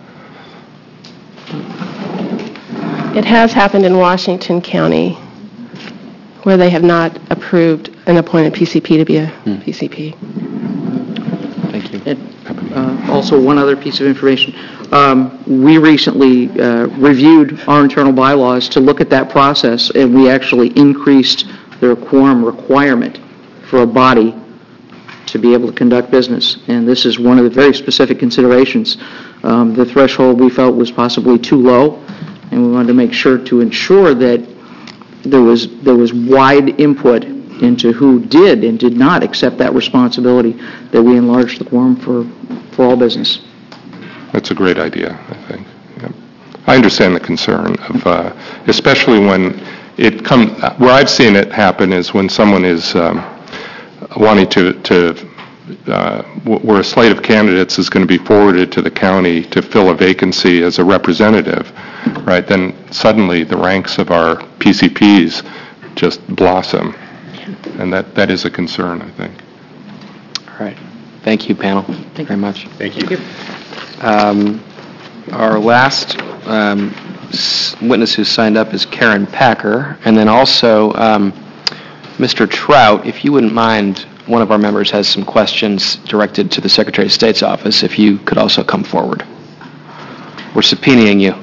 It has happened in Washington County, where they have not approved an appointed PCP to be a PCP. Thank you. And, also, one other piece of information. We recently reviewed our internal bylaws to look at that process, and we actually increased their quorum requirement for a body to be able to conduct business. And this is one of the very specific considerations. The threshold we felt was possibly too low, and we wanted to make sure to ensure that there was wide input into who did and did not accept that responsibility, that we enlarged the quorum for all business. That's a great idea, I think. Yep. I understand the concern of, especially when it comes, where I've seen it happen is when someone is wanting where a slate of candidates is going to be forwarded to the county to fill a vacancy as a representative, right? Then suddenly the ranks of our PCPs just blossom, and that is a concern, I think. All right. Thank you, panel. Thank you very much. Thank you. Our last witness who signed up is Karen Packer, and then also Mr. Trout, if you wouldn't mind, one of our members has some questions directed to the Secretary of State's office, if you could also come forward. We're subpoenaing you.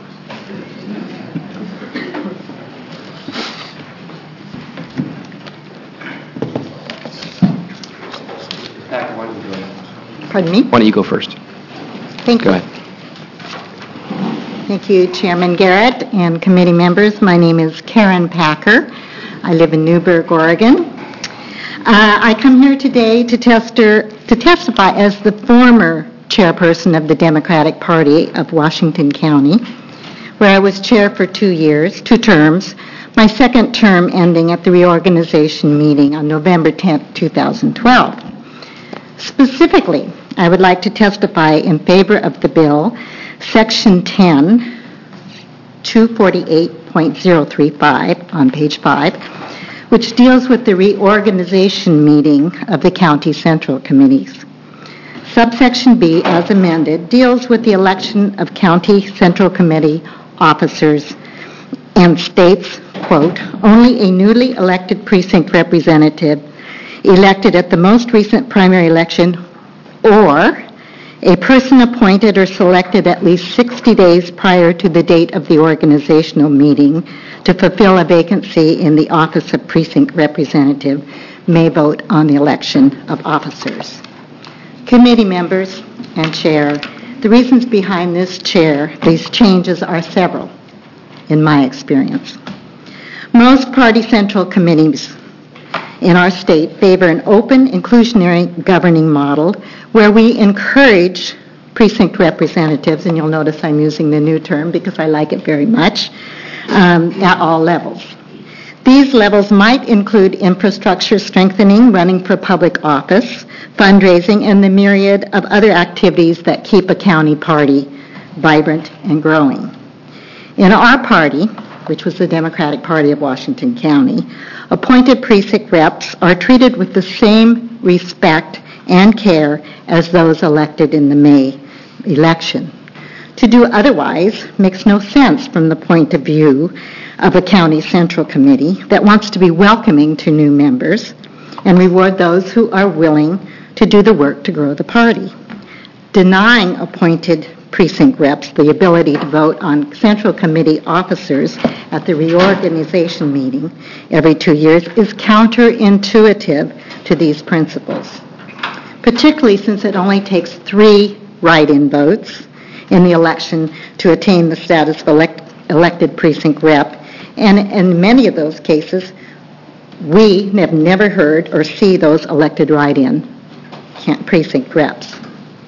Pardon me? Why don't you go first? Thank you. Go ahead. Thank you, Chairman Garrett and committee members. My name is Karen Packer. I live in Newberg, Oregon. I come here today to testify as the former chairperson of the Democratic Party of Washington County, where I was chair for 2 terms, my second term ending at the reorganization meeting on November 10, 2012. Specifically, I would like to testify in favor of the bill Section 10, 248.035 on page 5, which deals with the reorganization meeting of the county central committees. Subsection B, as amended, deals with the election of county central committee officers and states, quote, only a newly elected precinct representative elected at the most recent primary election or a person appointed or selected at least 60 days prior to the date of the organizational meeting to fulfill a vacancy in the office of precinct representative may vote on the election of officers. Committee members and chair, the reasons behind these changes are several, in my experience. Most party central committees in our state favor an open, inclusionary governing model where we encourage precinct representatives, and you'll notice I'm using the new term because I like it very much, at all levels. These levels might include infrastructure strengthening, running for public office, fundraising, and the myriad of other activities that keep a county party vibrant and growing. In our party, which was the Democratic Party of Washington County, appointed precinct reps are treated with the same respect and care as those elected in the May election. To do otherwise makes no sense from the point of view of a county central committee that wants to be welcoming to new members and reward those who are willing to do the work to grow the party. Denying appointed precinct reps the ability to vote on central committee officers at the reorganization meeting every 2 years is counterintuitive to these principles, particularly since it only takes 3 write-in votes in the election to attain the status of elected precinct rep. And in many of those cases, we have never heard or see those elected write-in precinct reps.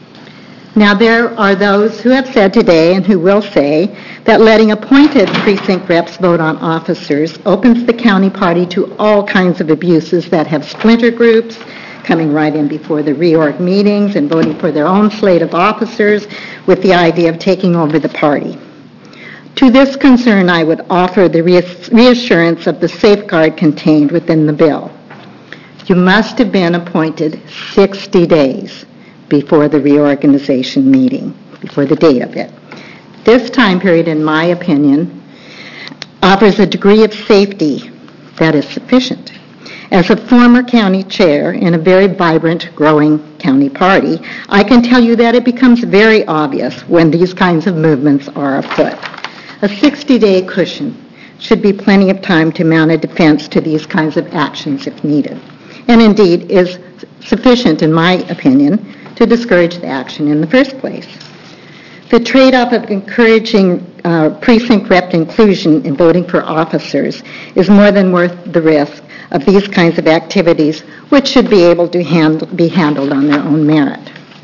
Now, there are those who have said today and who will say that letting appointed precinct reps vote on officers opens the county party to all kinds of abuses that have splinter groups, coming right in before the reorg meetings and voting for their own slate of officers with the idea of taking over the party. To this concern, I would offer the reassurance of the safeguard contained within the bill. You must have been appointed 60 days before the reorganization meeting, before the date of it. This time period, in my opinion, offers a degree of safety that is sufficient. As a former county chair in a very vibrant, growing county party, I can tell you that it becomes very obvious when these kinds of movements are afoot. A 60-day cushion should be plenty of time to mount a defense to these kinds of actions if needed, and indeed is sufficient, in my opinion, to discourage the action in the first place. The trade-off of encouraging precinct rep inclusion in voting for officers is more than worth the risk of these kinds of activities, which should be able to be handled on their own merit.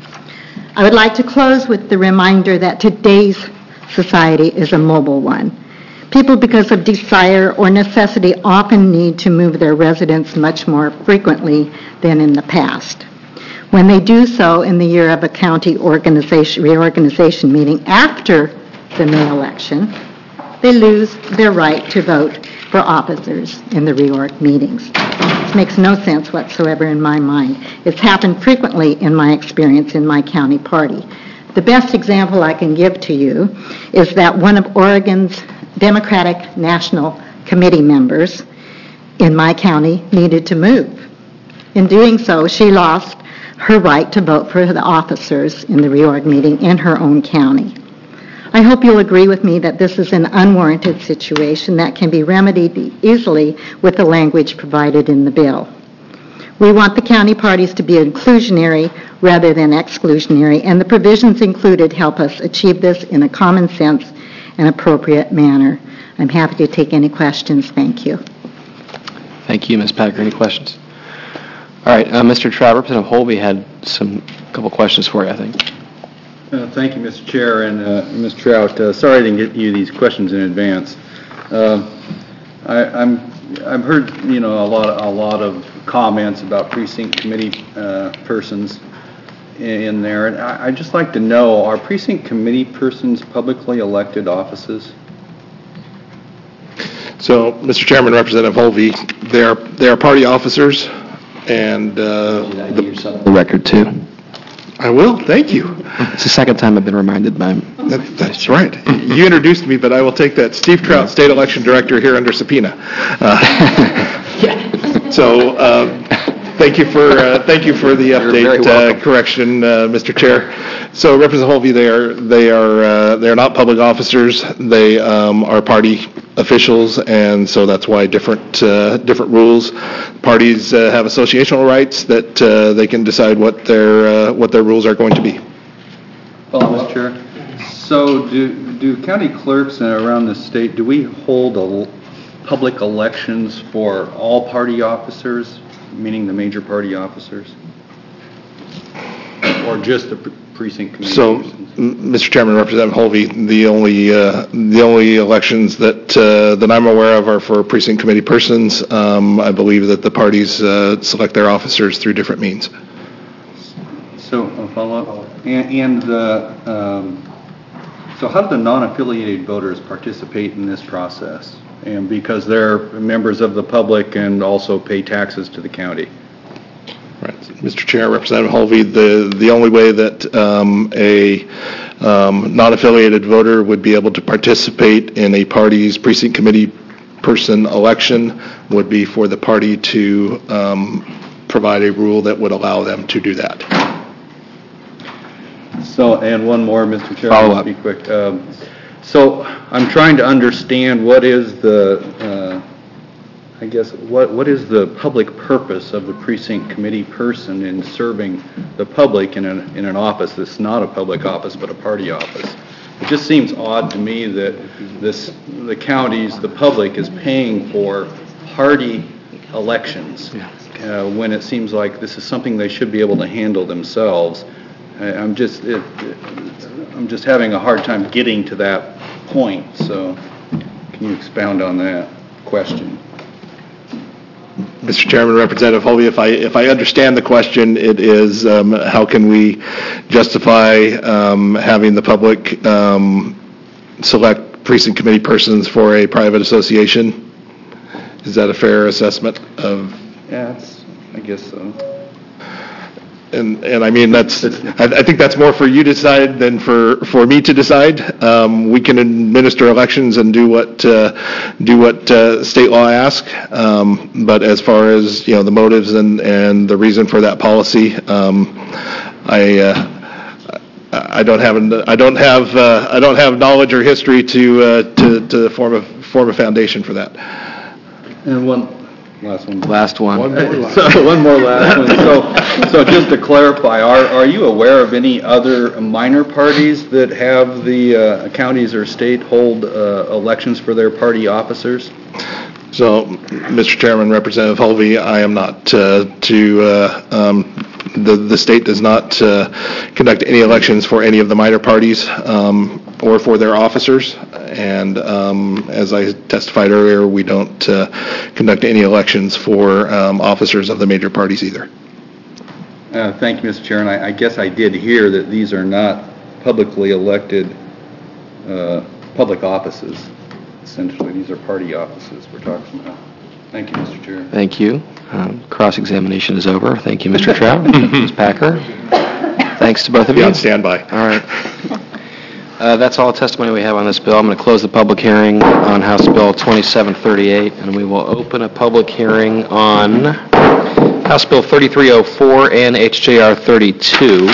I would like to close with the reminder that today's society is a mobile one. People, because of desire or necessity, often need to move their residence much more frequently than in the past. When they do so in the year of a county reorganization meeting after the May election, they lose their right to vote for officers in the reorg meetings. This makes no sense whatsoever in my mind. It's happened frequently in my experience in my county party. The best example I can give to you is that one of Oregon's Democratic National Committee members in my county needed to move. In doing so, she lost her right to vote for the officers in the reorg meeting in her own county. I hope you'll agree with me that this is an unwarranted situation that can be remedied easily with the language provided in the bill. We want the county parties to be inclusionary rather than exclusionary, and the provisions included help us achieve this in a common sense and appropriate manner. I'm happy to take any questions. Thank you. Thank you, Ms. Packer. Any questions? All right, Mr. Traver, Representative Holby had a couple questions for you, I think. Thank you, Mr. Chair, and Ms. Trout. Sorry I didn't get you these questions in advance. I've heard a lot of comments about precinct committee persons, in there, and I'd just like to know, are precinct committee persons publicly elected offices? So, Mr. Chairman, Representative Holvey, they are party officers, and The record, too. I will, thank you. It's the second time I've been reminded by him. That's right. You introduced me, but I will take that. Steve Trout, State Election Director, here under subpoena. So, thank you for the update, correction, Mr. Chair. So, Representative Holvey, they are not public officers. They are party officials, and so that's why different rules. Parties have associational rights that they can decide what their rules are going to be. Well, Mr. Chair, so do county clerks around the state, do we hold public elections for all party officers, meaning the major party officers? Or just the precinct committee? So, Mr. Chairman, Representative Holvey, the only elections that I'm aware of are for precinct committee persons. I believe that the parties select their officers through different means. So, a follow-up. So how do the non-affiliated voters participate in this process? And because they're members of the public and also pay taxes to the county? Right. Mr. Chair, Representative Holvey, the only way that a non-affiliated voter would be able to participate in a party's precinct committee person election would be for the party to provide a rule that would allow them to do that. So, and one more, Mr. Chair. Follow up. Be quick. So, I'm trying to understand what is the, what is the public purpose of the precinct committee person in serving the public in an office that's not a public office but a party office? It just seems odd to me that the counties, the public, is paying for party elections when it seems like this is something they should be able to handle themselves. I'm just having a hard time getting to that point. So, can you expound on that question? Mr. Chairman, Representative Holvey, if I understand the question, it is how can we justify having the public select precinct committee persons for a private association? Is that a fair assessment of? Yeah, I guess so. And I mean, I think that's more for you to decide than for me to decide. We can administer elections and do what state law asks. But as far as, the motives and the reason for that policy, I don't have knowledge or history to form a foundation for that. And one last one. Last one. One more last one. So just to clarify, are you aware of any other minor parties that have the counties or state hold elections for their party officers? So, Mr. Chairman, Representative Holvey, I am not the state does not conduct any elections for any of the minor parties or for their officers. And as I testified earlier, we don't conduct any elections for officers of the major parties either. Thank you, Mr. Chair. And I guess I did hear that these are not publicly elected public offices. Essentially, these are party offices we're talking about. Thank you, Mr. Chair. Thank you. Cross-examination is over. Thank you, Mr. Trout. Ms. Packer. Thanks to both of you. On standby. All right. That's all the testimony we have on this bill. I'm going to close the public hearing on House Bill 2738, and we will open a public hearing on House Bill 3304 and HJR 32.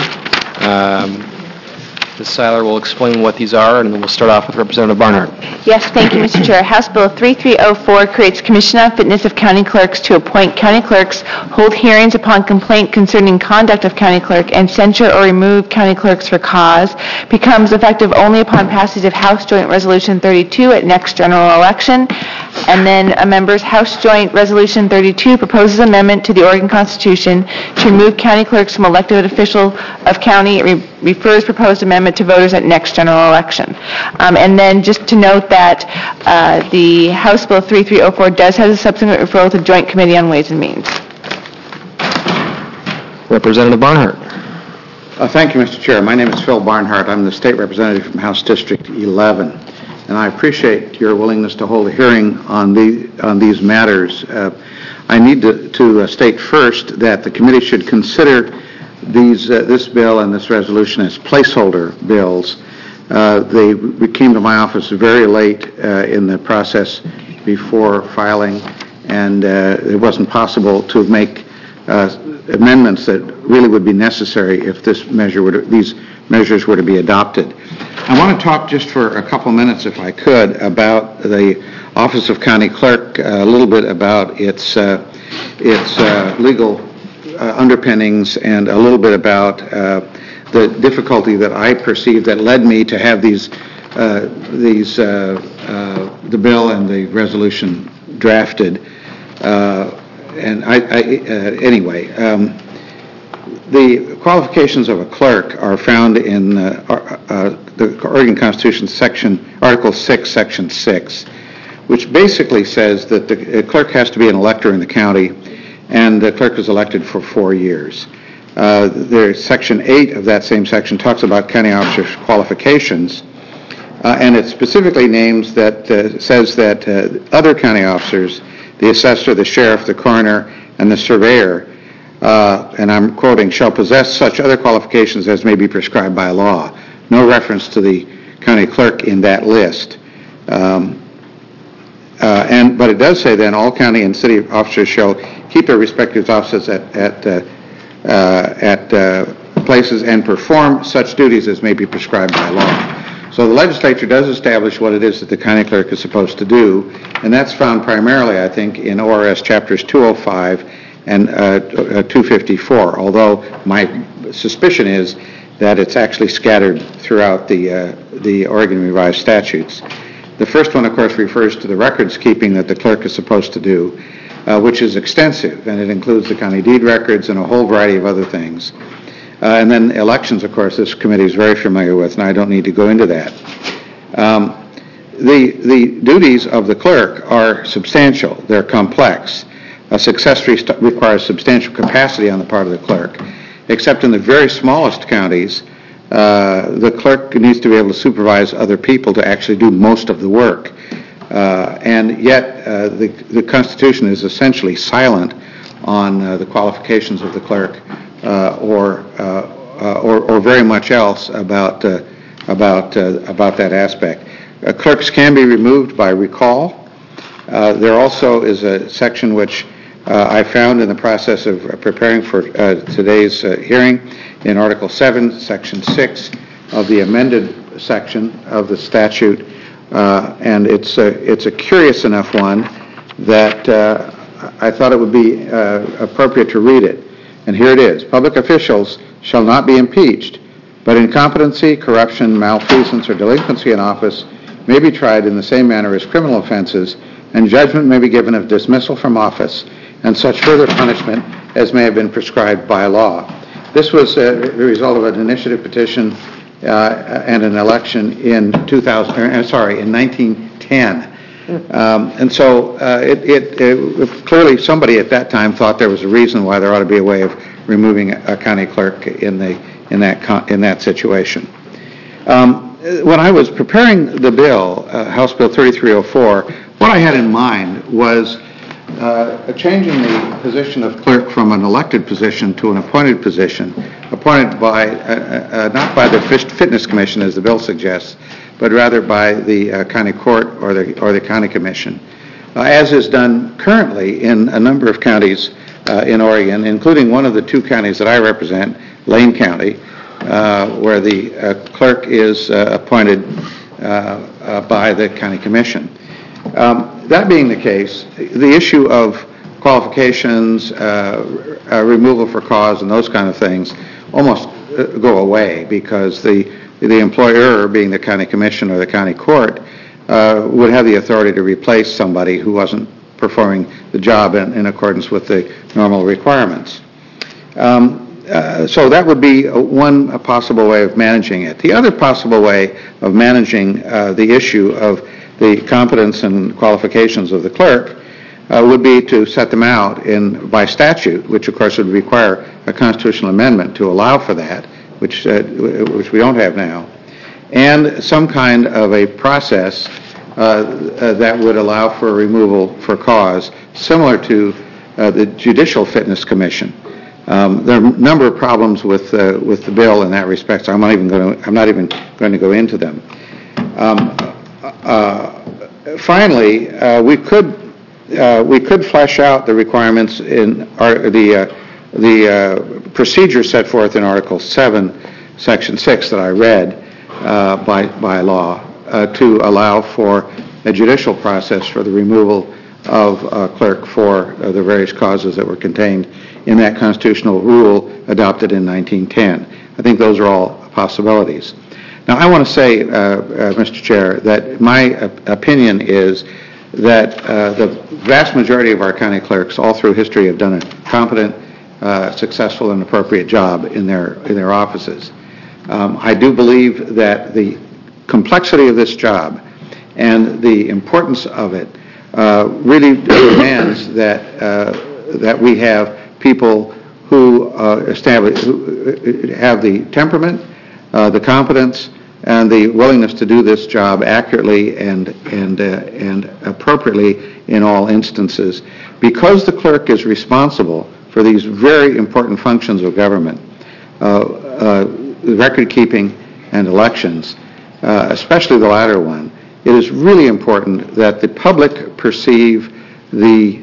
Ms. Seiler will explain what these are, and then we'll start off with Representative Barnhart. Yes, thank you, Mr. Chair. House Bill 3304 creates Commission on Fitness of County Clerks to appoint county clerks, hold hearings upon complaint concerning conduct of county clerk, and censure or remove county clerks for cause, becomes effective only upon passage of House Joint Resolution 32 at next general election. And then, members, House Joint Resolution 32 proposes amendment to the Oregon Constitution to remove county clerks from elected official of county. It refers proposed amendment to voters at next general election. And then just to note that the House Bill 3304 does have a subsequent referral to Joint Committee on Ways and Means. Representative Barnhart. Thank you, Mr. Chair. My name is Phil Barnhart. I'm the state representative from House District 11, and I appreciate your willingness to hold a hearing on these matters. I need to state first that the committee should consider this bill and this resolution as placeholder bills. They came to my office very late in the process before filing, and it wasn't possible to make amendments that really would be necessary if these measures were to be adopted. I want to talk just for a couple minutes, if I could, about the Office of County Clerk, a little bit about its legal underpinnings, and a little bit about the difficulty that I perceived that led me to have the bill and the resolution drafted. The qualifications of a clerk are found in the Oregon Constitution, Article 6, Section 6, which basically says that the clerk has to be an elector in the county, and the clerk is elected for 4 years. Section 8 of that same section talks about county officers' qualifications, and it specifically says that other county officers, the assessor, the sheriff, the coroner, and the surveyor, and I'm quoting, shall possess such other qualifications as may be prescribed by law. No reference to the county clerk in that list. But it does say then all county and city officers shall keep their respective offices at places and perform such duties as may be prescribed by law. So the legislature does establish what it is that the county clerk is supposed to do, and that's found primarily, I think, in ORS chapters 205 and 254, although my suspicion is that it's actually scattered throughout the Oregon Revised Statutes. The first one, of course, refers to the records keeping that the clerk is supposed to do, which is extensive, and it includes the county deed records and a whole variety of other things. And then elections, of course, this committee is very familiar with, and I don't need to go into that. The duties of the clerk are substantial. They're complex. A success requires substantial capacity on the part of the clerk. Except in the very smallest counties, the clerk needs to be able to supervise other people to actually do most of the work. And yet, the Constitution is essentially silent on the qualifications of the clerk or very much else about that aspect. Clerks can be removed by recall. There also is a section which I found in the process of preparing for today's hearing in Article 7, Section 6 of the amended section of the statute, and it's a curious enough one that I thought it would be appropriate to read it. And here it is. Public officials shall not be impeached, but incompetency, corruption, malfeasance, or delinquency in office may be tried in the same manner as criminal offenses, and judgment may be given of dismissal from office and such further punishment as may have been prescribed by law. This was a result of an initiative petition and an election in 1910. And so clearly somebody at that time thought there was a reason why there ought to be a way of removing a county clerk in that situation. When I was preparing the bill, House Bill 3304, what I had in mind was changing the position of clerk from an elected position to an appointed position, appointed by not by the Fitness Commission as the bill suggests, but rather by the county court or the county commission, as is done currently in a number of counties in Oregon, including one of the two counties that I represent, Lane County, where the clerk is appointed by the county commission. That being the case, the issue of qualifications, removal for cause, and those kind of things almost go away because the employer, being the county commission or the county court, would have the authority to replace somebody who wasn't performing the job in accordance with the normal requirements. So that would be one possible way of managing it. The other possible way of managing the issue of the competence and qualifications of the clerk would be to set them out by statute, which of course would require a constitutional amendment to allow for that, which we don't have now, and some kind of a process that would allow for removal for cause, similar to the Judicial Fitness Commission. There are a number of problems with the bill in that respect, so I'm not even going to go into them. Finally, we could flesh out the requirements in the procedure set forth in Article 7, Section 6 that I read by law to allow for a judicial process for the removal of a clerk for the various causes that were contained in that constitutional rule adopted in 1910. I think those are all possibilities. Now, I want to say, Mr. Chair, that my opinion is that the vast majority of our county clerks all through history have done a competent, successful, and appropriate job in their offices. I do believe that the complexity of this job and the importance of it really demands that we have people who have the temperament, the competence, and the willingness to do this job accurately and appropriately in all instances. Because the clerk is responsible for these very important functions of government, record keeping and elections, especially the latter one, it is really important that the public perceive the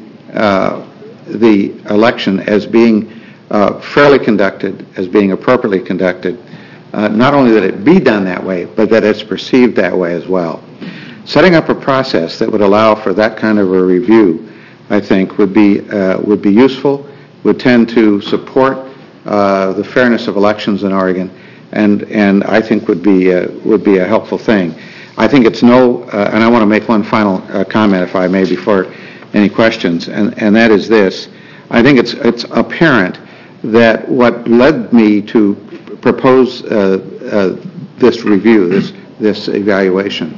election as being fairly conducted, as being appropriately conducted. Not only that it be done that way, but that it's perceived that way as well. Setting up a process that would allow for that kind of a review, I think, would be useful, would tend to support the fairness of elections in Oregon, and I think would be a helpful thing. I think it's and I want to make one final comment, if I may, before any questions, and that is this. I think it's apparent that what led me to propose this review, this evaluation,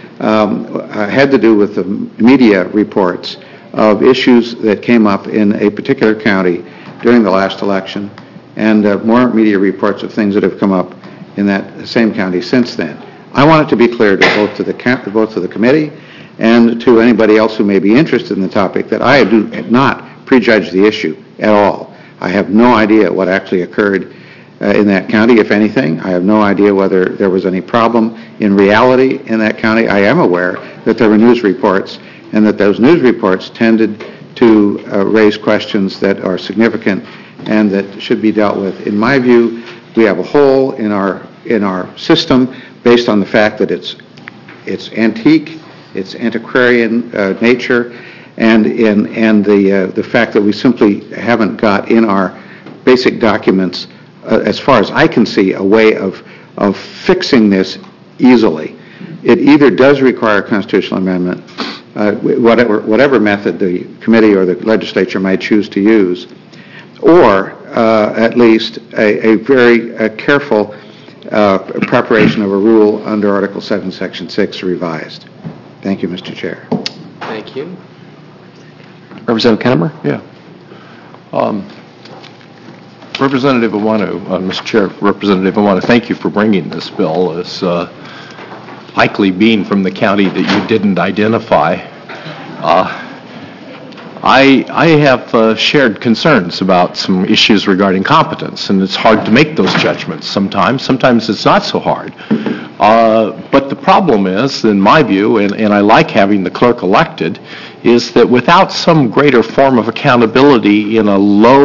had to do with the media reports of issues that came up in a particular county during the last election, and more media reports of things that have come up in that same county since then. I want it to be clear to both to the committee and to anybody else who may be interested in the topic that I do not prejudge the issue at all. I have no idea what actually occurred in that county, if anything. I have no idea whether there was any problem in reality in that county. I am aware that there were news reports, and that those news reports tended to raise questions that are significant and that should be dealt with. In my view, we have a hole in our system based on the fact that it's antique, it's antiquarian nature, and the fact that we simply haven't got in our basic documents, as far as I can see, a way of fixing this easily. It either does require a constitutional amendment, whatever method the committee or the legislature might choose to use, or at least a very careful preparation of a rule under Article 7, Section 6 revised. Thank you, Mr. Chair. Thank you. Representative Kennemer? Yeah. Representative Awanu, Mr. Chair, Representative Awanu, thank you for bringing this bill. As likely being from the county that you didn't identify, I have shared concerns about some issues regarding competence, and it's hard to make those judgments sometimes. Sometimes it's not so hard. But the problem is, in my view, and I like having the clerk elected, is that without some greater form of accountability in a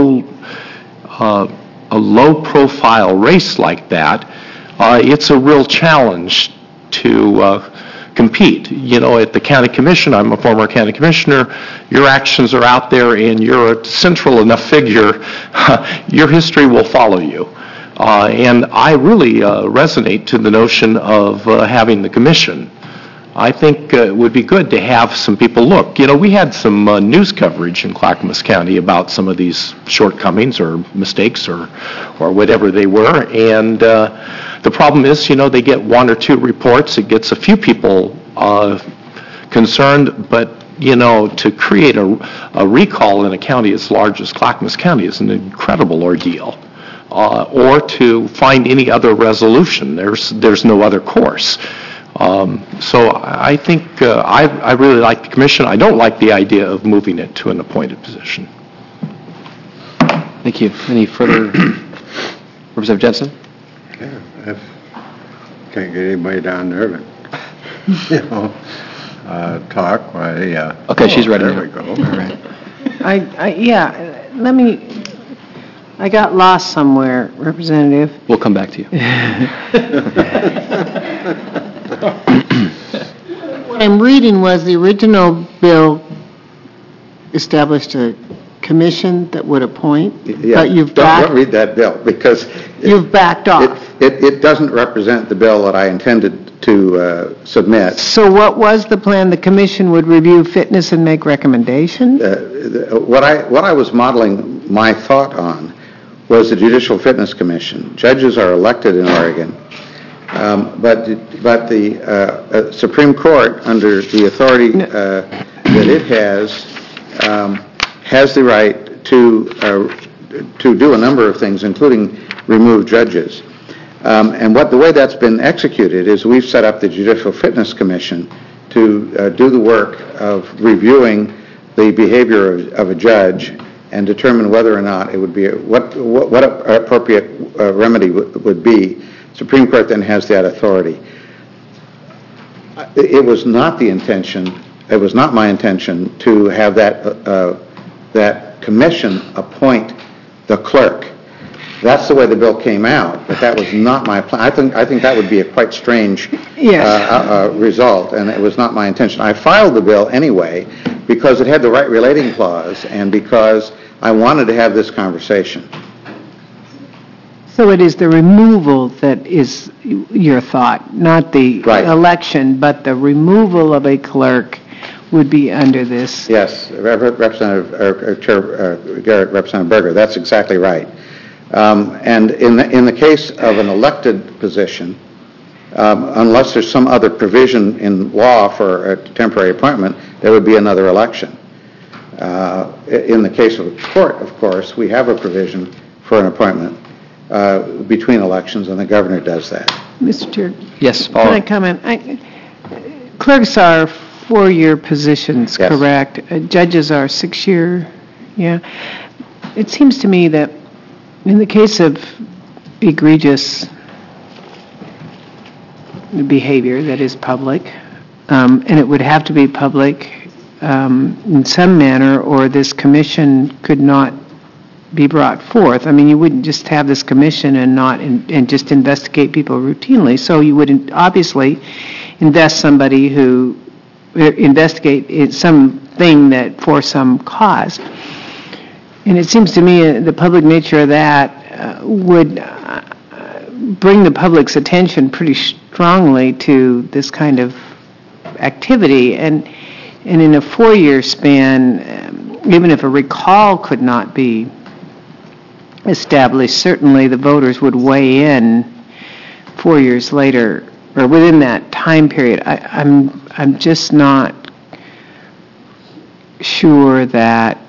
low-profile race like that, it's a real challenge to compete. You know, at the county commission, I'm a former county commissioner, your actions are out there and you're a central enough figure, your history will follow you. And I really resonate to the notion of having the commission. I think it would be good to have some people look. You know, we had some news coverage in Clackamas County about some of these shortcomings or mistakes or whatever they were. And the problem is, you know, they get one or two reports. It gets a few people concerned. But, you know, to create a recall in a county as large as Clackamas County is an incredible ordeal. or to find any other resolution. There's no other course. So I think I really like the commission. I don't like the idea of moving it to an appointed position. Thank you. Any further? Representative Jensen? Yeah, can't get anybody down there, but, talk. Okay, she's ready There now. we go. All right. I got lost somewhere, Representative. We'll come back to you. What I'm reading was the original bill established a commission that would appoint, but you've Don't read that bill, because you've backed off. it doesn't represent the bill that I intended to submit. So what was the plan? The commission would review fitness and make recommendations? What I was modeling my thought on was the Judicial Fitness Commission. Judges are elected in Oregon, but the Supreme Court, under the authority that it has the right to do a number of things, including remove judges. And the way that's been executed is we've set up the Judicial Fitness Commission to do the work of reviewing the behavior of a judge and determine whether or not it would be what appropriate remedy would be. Supreme Court then has that authority. It was not my intention to have that commission appoint the clerk. That's the way the bill came out, but that was not my plan. I think that would be a quite strange result, and it was not my intention. I filed the bill anyway because it had the right relating clause and because I wanted to have this conversation. So it is the removal that is your thought, not the election, but the removal of a clerk would be under this. Yes, Representative Garrett, Representative Berger, that's exactly right. And in the case of an elected position, unless there's some other provision in law for a temporary appointment, there would be another election. In the case of a court, of course, we have a provision for an appointment between elections, and the governor does that. Mr. Chair. Yes, Can I comment? Clerks are 4-year positions, correct? Judges are 6-year, yeah. It seems to me that in the case of egregious behavior that is public, and it would have to be public in some manner, or this commission could not be brought forth. I mean, you wouldn't just have this commission and just investigate people routinely. So you would obviously investigate something that for some cause. And it seems to me the public nature of that would bring the public's attention pretty strongly to this kind of activity. And in a 4-year span, even if a recall could not be established, certainly the voters would weigh in 4 years later, or within that time period. I'm just not sure that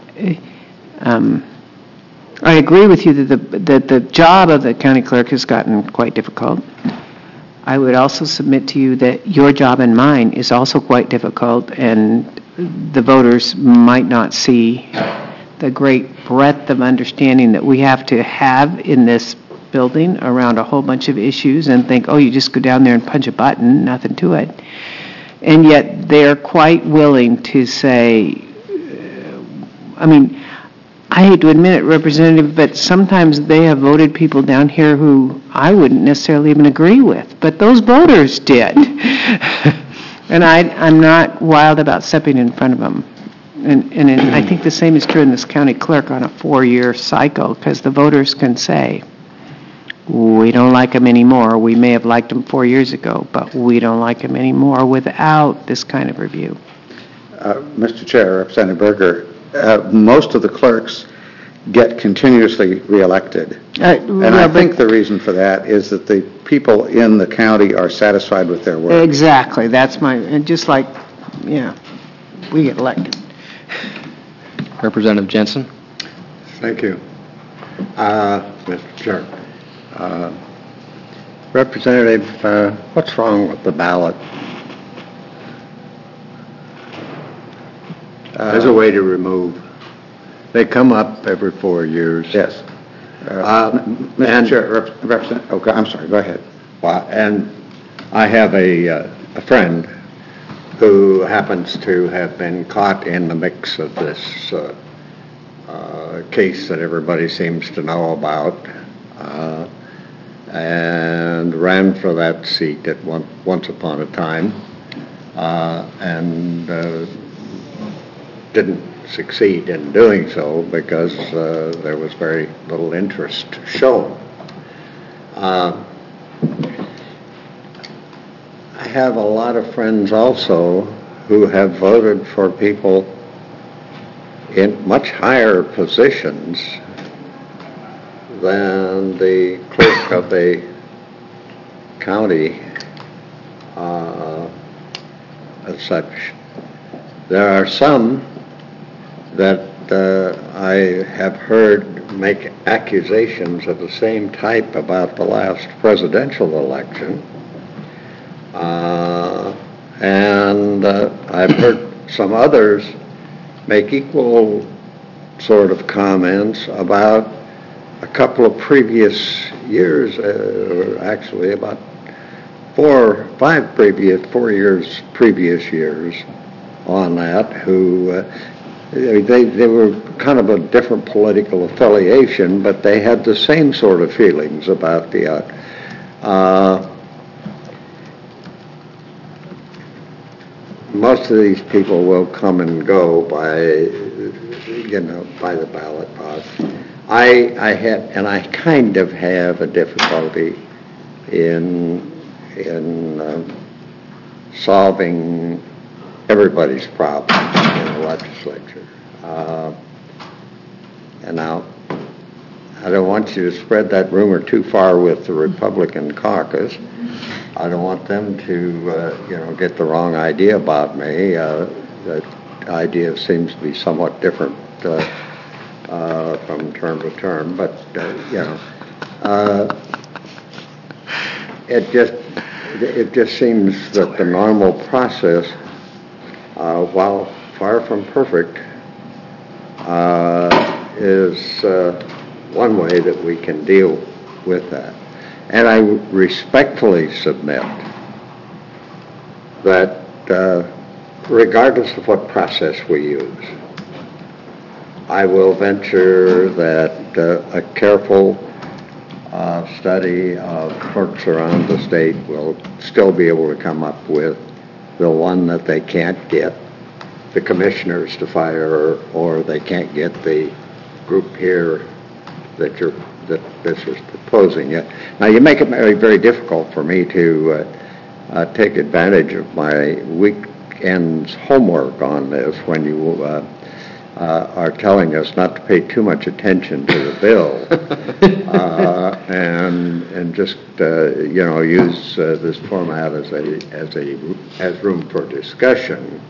I agree with you that the job of the county clerk has gotten quite difficult. I would also submit to you that your job and mine is also quite difficult, and the voters might not see the great breadth of understanding that we have to have in this building around a whole bunch of issues and think, oh, you just go down there and punch a button, nothing to it. And yet they're quite willing to say, I mean, I hate to admit it, Representative, but sometimes they have voted people down here who I wouldn't necessarily even agree with, but those voters did. And I'm not wild about stepping in front of them. And I think the same is true in this county clerk on a 4-year cycle, because the voters can say, we don't like them anymore. We may have liked them 4 years ago, but we don't like them anymore without this kind of review. Mr. Chair, Representative Berger, most of the clerks get continuously reelected. And I think the reason for that is that the people in the county are satisfied with their work. Exactly. That's and just like, yeah, we get elected. Representative Jensen. Thank you. Mr. Chair. Representative, what's wrong with the ballot? There's a way to remove. They come up every 4 years. Yes. Mr. Chair, okay, I'm sorry, go ahead. Well, and I have a friend who happens to have been caught in the mix of this case that everybody seems to know about, and ran for that seat at once upon a time, and didn't succeed in doing so because there was very little interest shown. I have a lot of friends also who have voted for people in much higher positions than the clerk of the county as such. There are some that I have heard make accusations of the same type about the last presidential election. And I've heard some others make equal sort of comments about a couple of previous years, actually about 4 previous years on that, who they were kind of a different political affiliation, but they had the same sort of feelings about the most of these people will come and go by the ballot box. I kind of have a difficulty in solving everybody's problems in the legislature. And now, I don't want you to spread that rumor too far with the Republican caucus. I don't want them to, get the wrong idea about me. That idea seems to be somewhat different from term to term, but it just seems that the normal process, while far from perfect, is one way that we can deal with that. And I respectfully submit that regardless of what process we use, I will venture that a careful study of clerks around the state will still be able to come up with the one that they can't get the commissioners to fire, or they can't get the group here that this is proposing it. Now, you make it very, very difficult for me to take advantage of my weekend's homework on this when you are telling us not to pay too much attention to the bill and just use this format as room for discussion.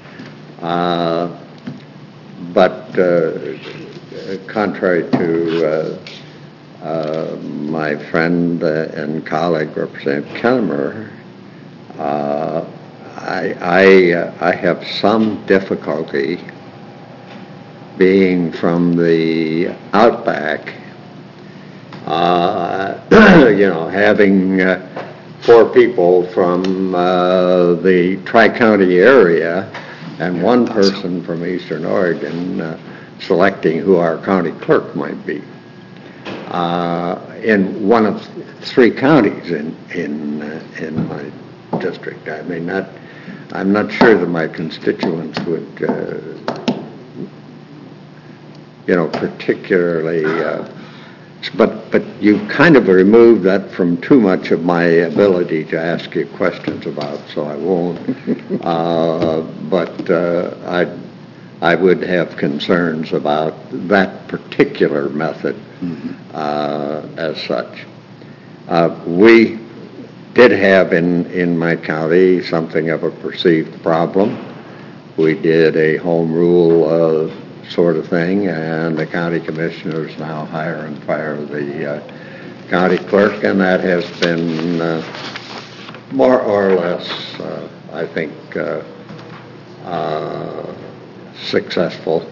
But contrary to my friend and colleague, Representative Kennemer, I have some difficulty being from the outback, having 4 people from the Tri-County area and 1 person from Eastern Oregon selecting who our county clerk might be in one of 3 counties in my district. I mean, I'm not sure that my constituents would, particularly. But you kind of removed that from too much of my ability to ask you questions about, so I won't. But I would have concerns about that particular method as such. We did have in my county something of a perceived problem. We did a home rule sort of thing, and the county commissioners now hire and fire the county clerk, and that has been more or less, I think, successful,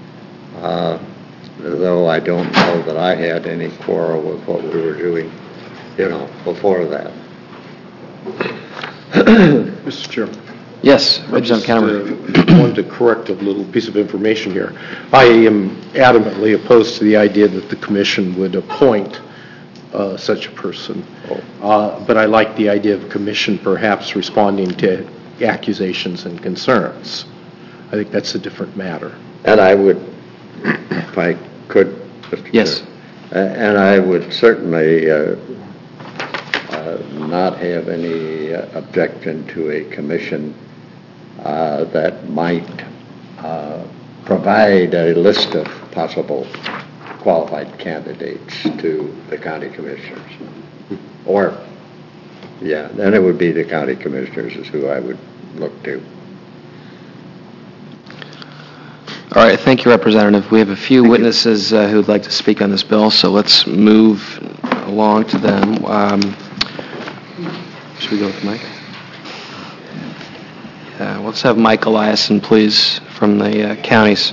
though I don't know that I had any quarrel with what we were doing, before that. Mr. Chairman. Yes, I just wanted to correct a little piece of information here. I am adamantly opposed to the idea that the commission would appoint such a person, but I like the idea of a commission perhaps responding to accusations and concerns. I think that's a different matter. And I would, if I could, Mr. Yes. Chair, and I would certainly not have any objection to a commission that might provide a list of possible qualified candidates to the county commissioners. Or, then it would be the county commissioners is who I would look to. All right, thank you, Representative. We have a few witnesses who would like to speak on this bill, so let's move along to them. Should we go with Mike? Yeah, let's have Mike Eliason, please, from the counties.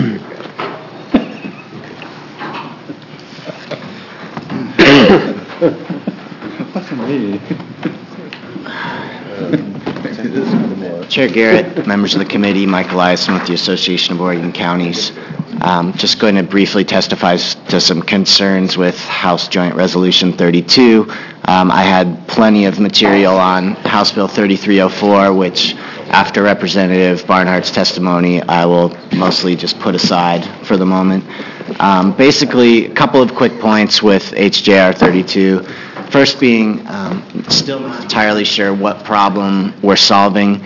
Chair Garrett, members of the committee, Mike Eliason with the Association of Oregon Counties. Just going to briefly testify to some concerns with House Joint Resolution 32. I had plenty of material on House Bill 3304, which after Representative Barnhart's testimony, I will mostly just put aside for the moment. Basically, a couple of quick points with HJR 32. First being, still not entirely sure what problem we're solving.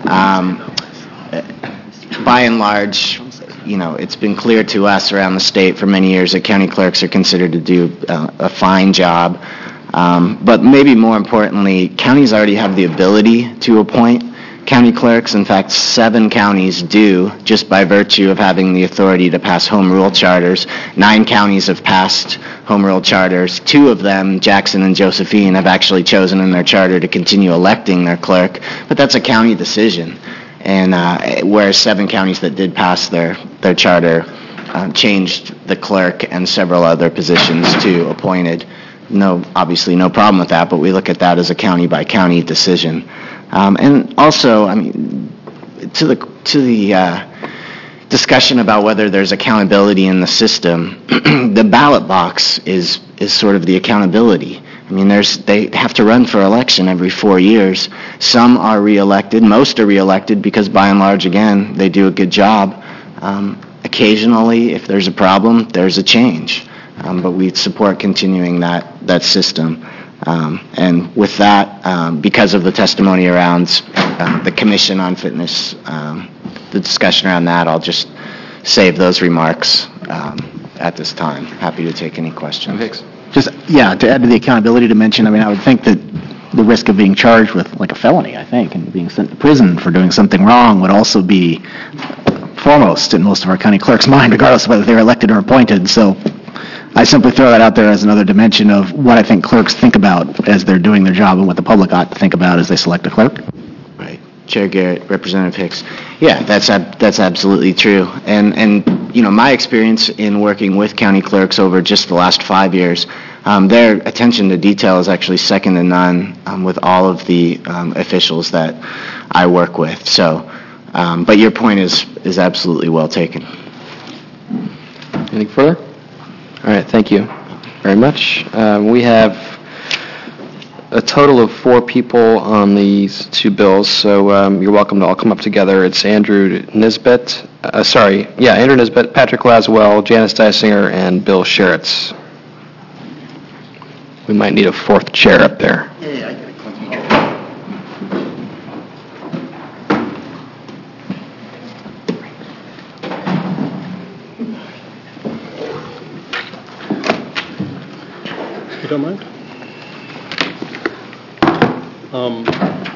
By and large, it's been clear to us around the state for many years that county clerks are considered to do a fine job. But maybe more importantly, counties already have the ability to appoint county clerks. In fact, 7 counties do, just by virtue of having the authority to pass home rule charters. 9 counties have passed home rule charters. 2 of them, Jackson and Josephine, have actually chosen in their charter to continue electing their clerk, but that's a county decision. And whereas 7 counties that did pass their charter changed the clerk and several other positions to appointed. Obviously no problem with that, but we look at that as a county-by-county decision. And also, to the discussion about whether there's accountability in the system, the ballot box is sort of the accountability. They have to run for election every 4 years. Some are reelected, most are reelected because by and large, again, they do a good job. Occasionally, if there's a problem, there's a change. But we support continuing that system. And with that, because of the testimony around the Commission on Fitness, the discussion around that, I'll just save those remarks at this time. Happy to take any questions. To add to the accountability dimension, I would think that the risk of being charged with like a felony, and being sent to prison for doing something wrong would also be foremost in most of our county clerks' mind, regardless of whether they're elected or appointed. So I simply throw that out there as another dimension of what I think clerks think about as they're doing their job and what the public ought to think about as they select a clerk. Right. Chair Garrett, Representative Hicks. Yeah, that's absolutely true. And my experience in working with county clerks over just the last 5 years, their attention to detail is actually second to none with all of the officials that I work with. So, but your point is absolutely well taken. Anything further? All right, thank you very much. We have a total of 4 people on these 2 bills, so you're welcome to all come up together. It's Andrew Nisbet, Andrew Nisbet, Patrick Laswell, Janice Dysinger, and Bill Sheretz. We might need a 4th chair up there. You don't mind?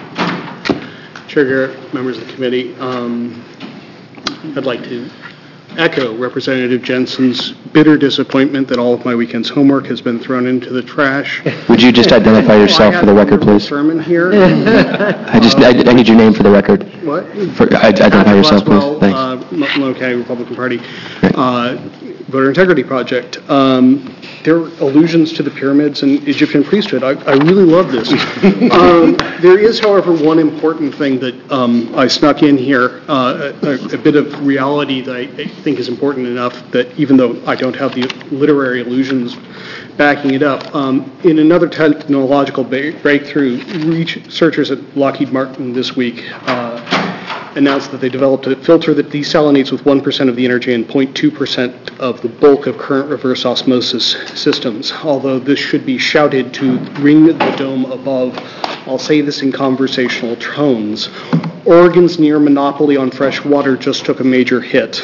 Chair Garrett, members of the committee, I'd like to echo Representative Jensen's bitter disappointment that all of my weekend's homework has been thrown into the trash. Would you just identify yourself for the record, please? Sermon here. I need your name for the record. What? Identify yourself, please. Blackwell, Thanks. Multnomah County Republican Party Voter Integrity Project. There are allusions to the pyramids and Egyptian priesthood. I really love this. There is, however, one important thing that I snuck in here, a bit of reality that I think is important enough that even though I don't have the literary allusions backing it up, in another technological breakthrough, researchers at Lockheed Martin this week announced that they developed a filter that desalinates with 1% of the energy and 0.2% of the bulk of current reverse osmosis systems. Although this should be shouted to ring the dome above, I'll say this in conversational tones. Oregon's near monopoly on fresh water just took a major hit.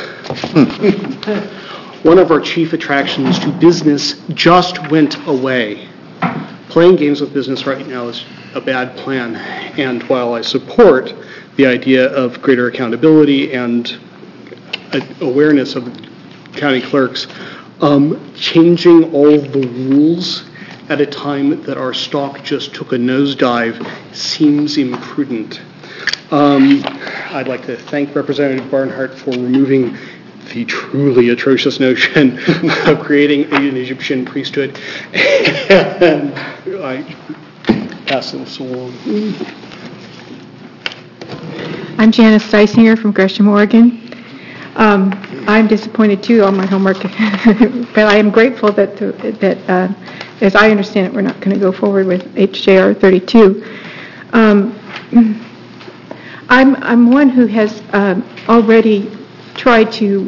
One of our chief attractions to business just went away. Playing games with business right now is a bad plan, and while I support the idea of greater accountability and awareness of county clerks, changing all the rules at a time that our stock just took a nosedive seems imprudent. I'd like to thank Representative Barnhart for removing the truly atrocious notion of creating an Egyptian priesthood. And I pass this along. I'm Janice Steisinger from Gresham, Oregon. I'm disappointed too on my homework, but I am grateful that as I understand it, we're not going to go forward with HJR 32. I'm one who has already tried to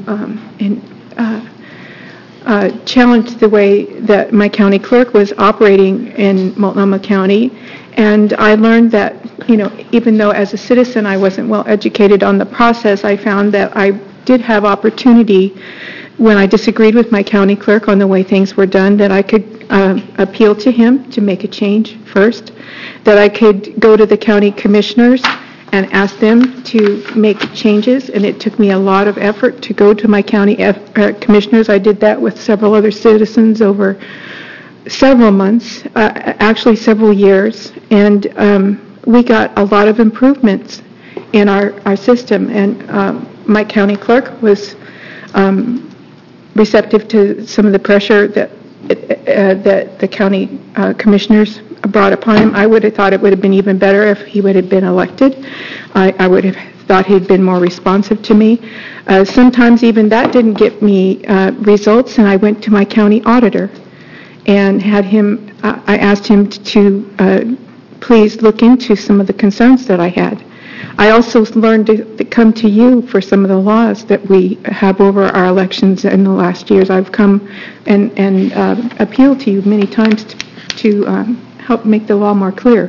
challenge the way that my county clerk was operating in Multnomah County, and I learned that, even though as a citizen I wasn't well educated on the process, I found that I did have opportunity when I disagreed with my county clerk on the way things were done, that I could appeal to him to make a change first, that I could go to the county commissioners and ask them to make changes, and it took me a lot of effort to go to my county commissioners. I did that with several other citizens over several months, actually several years, and we got a lot of improvements in our system, and my county clerk was receptive to some of the pressure that the county commissioners brought upon him. I would have thought it would have been even better if he would have been elected. I would have thought he'd been more responsive to me. Sometimes even that didn't get me results, and I went to my county auditor and had him, I asked him to please look into some of the concerns that I had. I also learned to come to you for some of the laws that we have over our elections in the last years. I've come and appealed to you many times to help make the law more clear.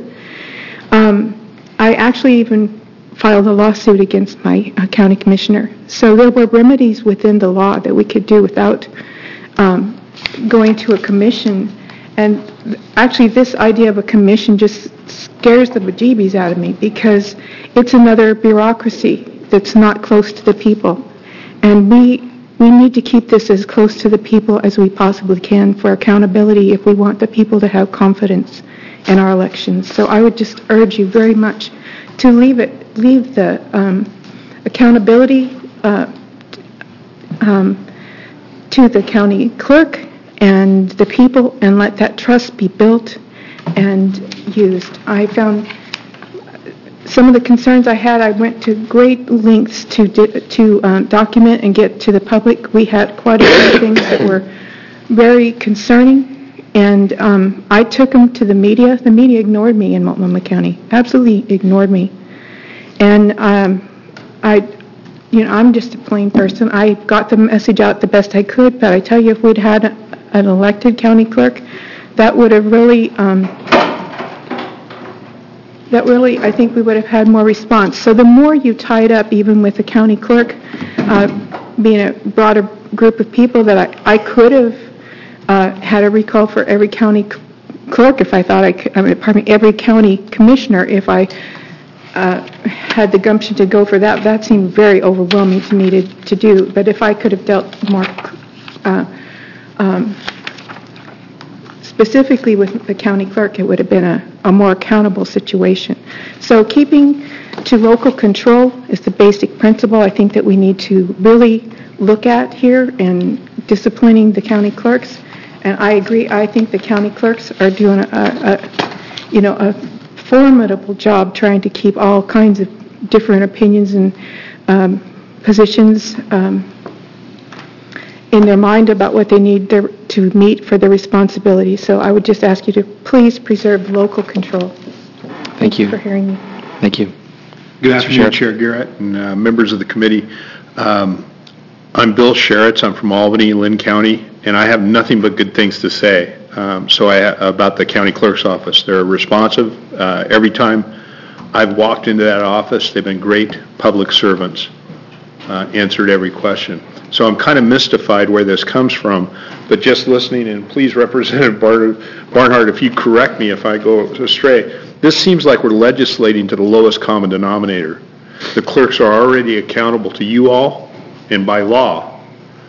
I actually even filed a lawsuit against my county commissioner. So there were remedies within the law that we could do without going to a commission. And actually this idea of a commission just scares the bejeebies out of me, because it's another bureaucracy that's not close to the people. And we need to keep this as close to the people as we possibly can for accountability if we want the people to have confidence in our elections. So I would just urge you very much to leave the accountability to the county clerk and the people, and let that trust be built and used. I found some of the concerns I had, I went to great lengths to document and get to the public. We had quite a few things that were very concerning, and I took them to the media. The media ignored me in Multnomah County, absolutely ignored me. And I'm just a plain person. I got the message out the best I could, but I tell you, if we'd had an elected county clerk, that would have really, I think we would have had more response. So the more you tied up, even with the county clerk, being a broader group of people, that I could have had a recall for every county clerk if I thought I could, every county commissioner if I had the gumption to go for that, that seemed very overwhelming to me to do. But if I could have dealt more specifically with the county clerk, it would have been a more accountable situation. So keeping to local control is the basic principle I think that we need to really look at here in disciplining the county clerks. And I agree, I think the county clerks are doing a formidable job trying to keep all kinds of different opinions and positions in their mind about what they need to meet for their responsibility. So I would just ask you to please preserve local control. Thank you for hearing me. Thank you. Good afternoon, Chair Garrett and members of the committee. I'm Bill Sheritz. I'm from Albany, Lynn County, and I have nothing but good things to say about the county clerk's office. They're responsive. Every time I've walked into that office, they've been great public servants, answered every question. So I'm kind of mystified where this comes from, but just listening, and please, Representative Barnhart, if you correct me if I go astray, this seems like we're legislating to the lowest common denominator. The clerks are already accountable to you all, and by law.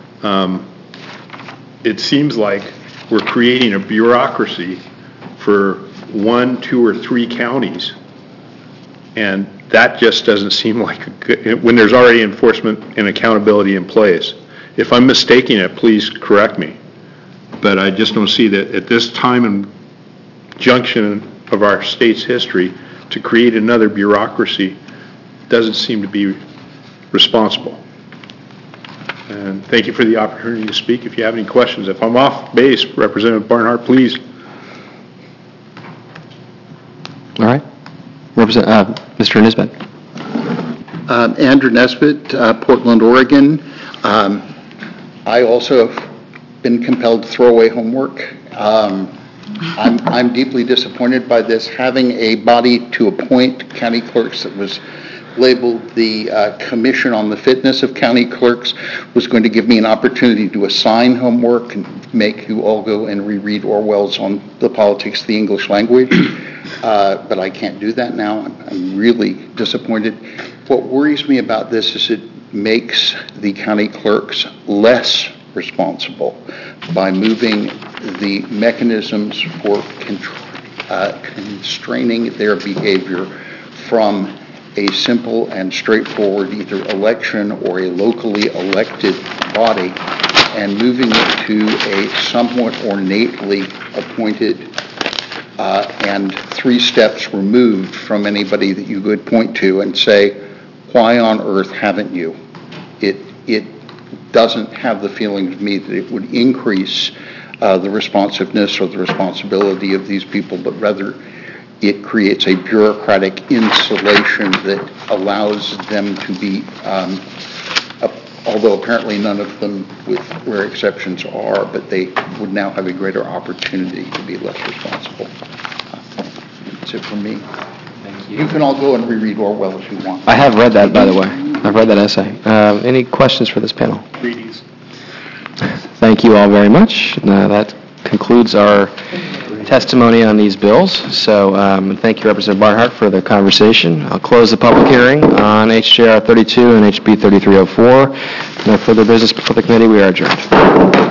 It seems like we're creating a bureaucracy for 1, 2, or 3 counties, and that just doesn't seem like a good, when there's already enforcement and accountability in place. If I'm mistaking it, please correct me. But I just don't see that at this time and junction of our state's history to create another bureaucracy doesn't seem to be responsible. And thank you for the opportunity to speak. If you have any questions, if I'm off base, Representative Barnhart, please. All right. Mr. Nisbet. Andrew Nesbitt, Portland, Oregon. I also have been compelled to throw away homework. I'm deeply disappointed by this. Having a body to appoint county clerks that was labeled the Commission on the Fitness of County Clerks was going to give me an opportunity to assign homework and make you all go and reread Orwell's On the Politics of the English Language. But I can't do that now. I'm really disappointed. What worries me about this is it makes the county clerks less responsible by moving the mechanisms for constraining their behavior from a simple and straightforward either election or a locally elected body and moving it to a somewhat ornately appointed and 3 steps removed from anybody that you could point to and say, why on earth haven't you? It doesn't have the feeling to me that it would increase the responsiveness or the responsibility of these people, but rather it creates a bureaucratic insulation that allows them to be, although apparently none of them, with rare exceptions, are, but they would now have a greater opportunity to be less responsible. That's it from me. Thank you. You can all go and reread Orwell if you want. I have read that, by the way. I've read that essay. Any questions for this panel? Greetings. Thank you all very much. That concludes our testimony on these bills. So thank you, Representative Barnhart, for the conversation. I'll close the public hearing on HJR 32 and HB 3304. No further business before the committee. We are adjourned.